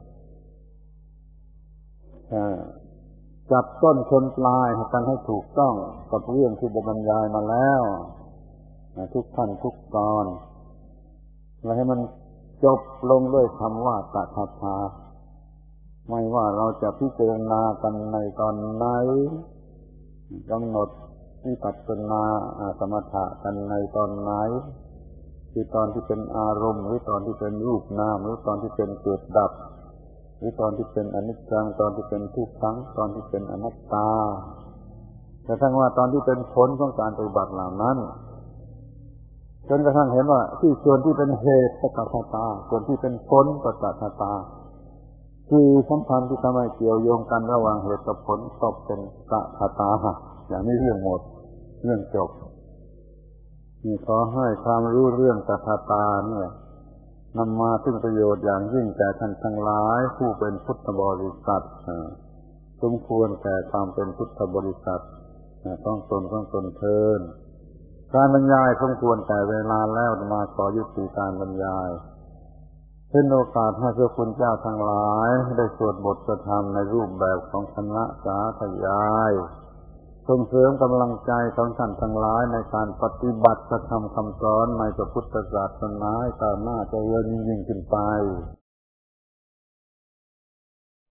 จับต้นชนปลายกันให้ถูกต้องกับเรื่องที่บรรยายมาแล้วทุกท่านทุกตอนและให้มันจบลงด้วยคำว่าตถาตาไม่ว่าเราจะพิจารณากันในตอนไหนกำหนดวิปัสสนาสมถะกันในตอนไหนที่ตอนที่เป็นอารมณ์หรือตอนที่เป็นรูปนามหรือตอนที่เป็นเกิดดับหรือตอนที่เป็นอนิจจังตอนที่เป็นทุกขังตอนที่เป็นอนัตตาแต่ทั้งว่าตอนที่เป็นผลของการปฏิบัติเหล่านั้นจนกระทั่งเห็นว่าที่ส่วนที่เป็นเหตุก็ตถาตาส่วนที่เป็นผลก็ตถาตาคือสัมพันธ์ที่ทำให้เกี่ยวโยงกันระหว่างเหตุกับผลก็เป็นตถาตาอย่างนี้เรื่องหมดเรื่องจบนี่ขอให้ความรู้เรื่องตถาตาเนี่ยนำมาซึ่งประโยชน์อย่างยิ่งแก่ท่านทั้งหลายผู้เป็นพุทธบริษัทสมควรแก่ความเป็นพุทธบริษัทต้องตนต้องตนเทินการบรรยายสมควรแต่เวลาแล้วมาขอยุติการบรรยายเป็นโอกาสให้พระคุณเจ้าทั้งหลายได้สวดบทธรรมในรูปแบบของคณะสาธยายส่งเสริมกำลังใจของท่านทั้งหลายในการปฏิบัติธรรมคำสอนในพระพุทธศาสนาให้ก้าวหน้าเจริญยิ่งขึ้นไป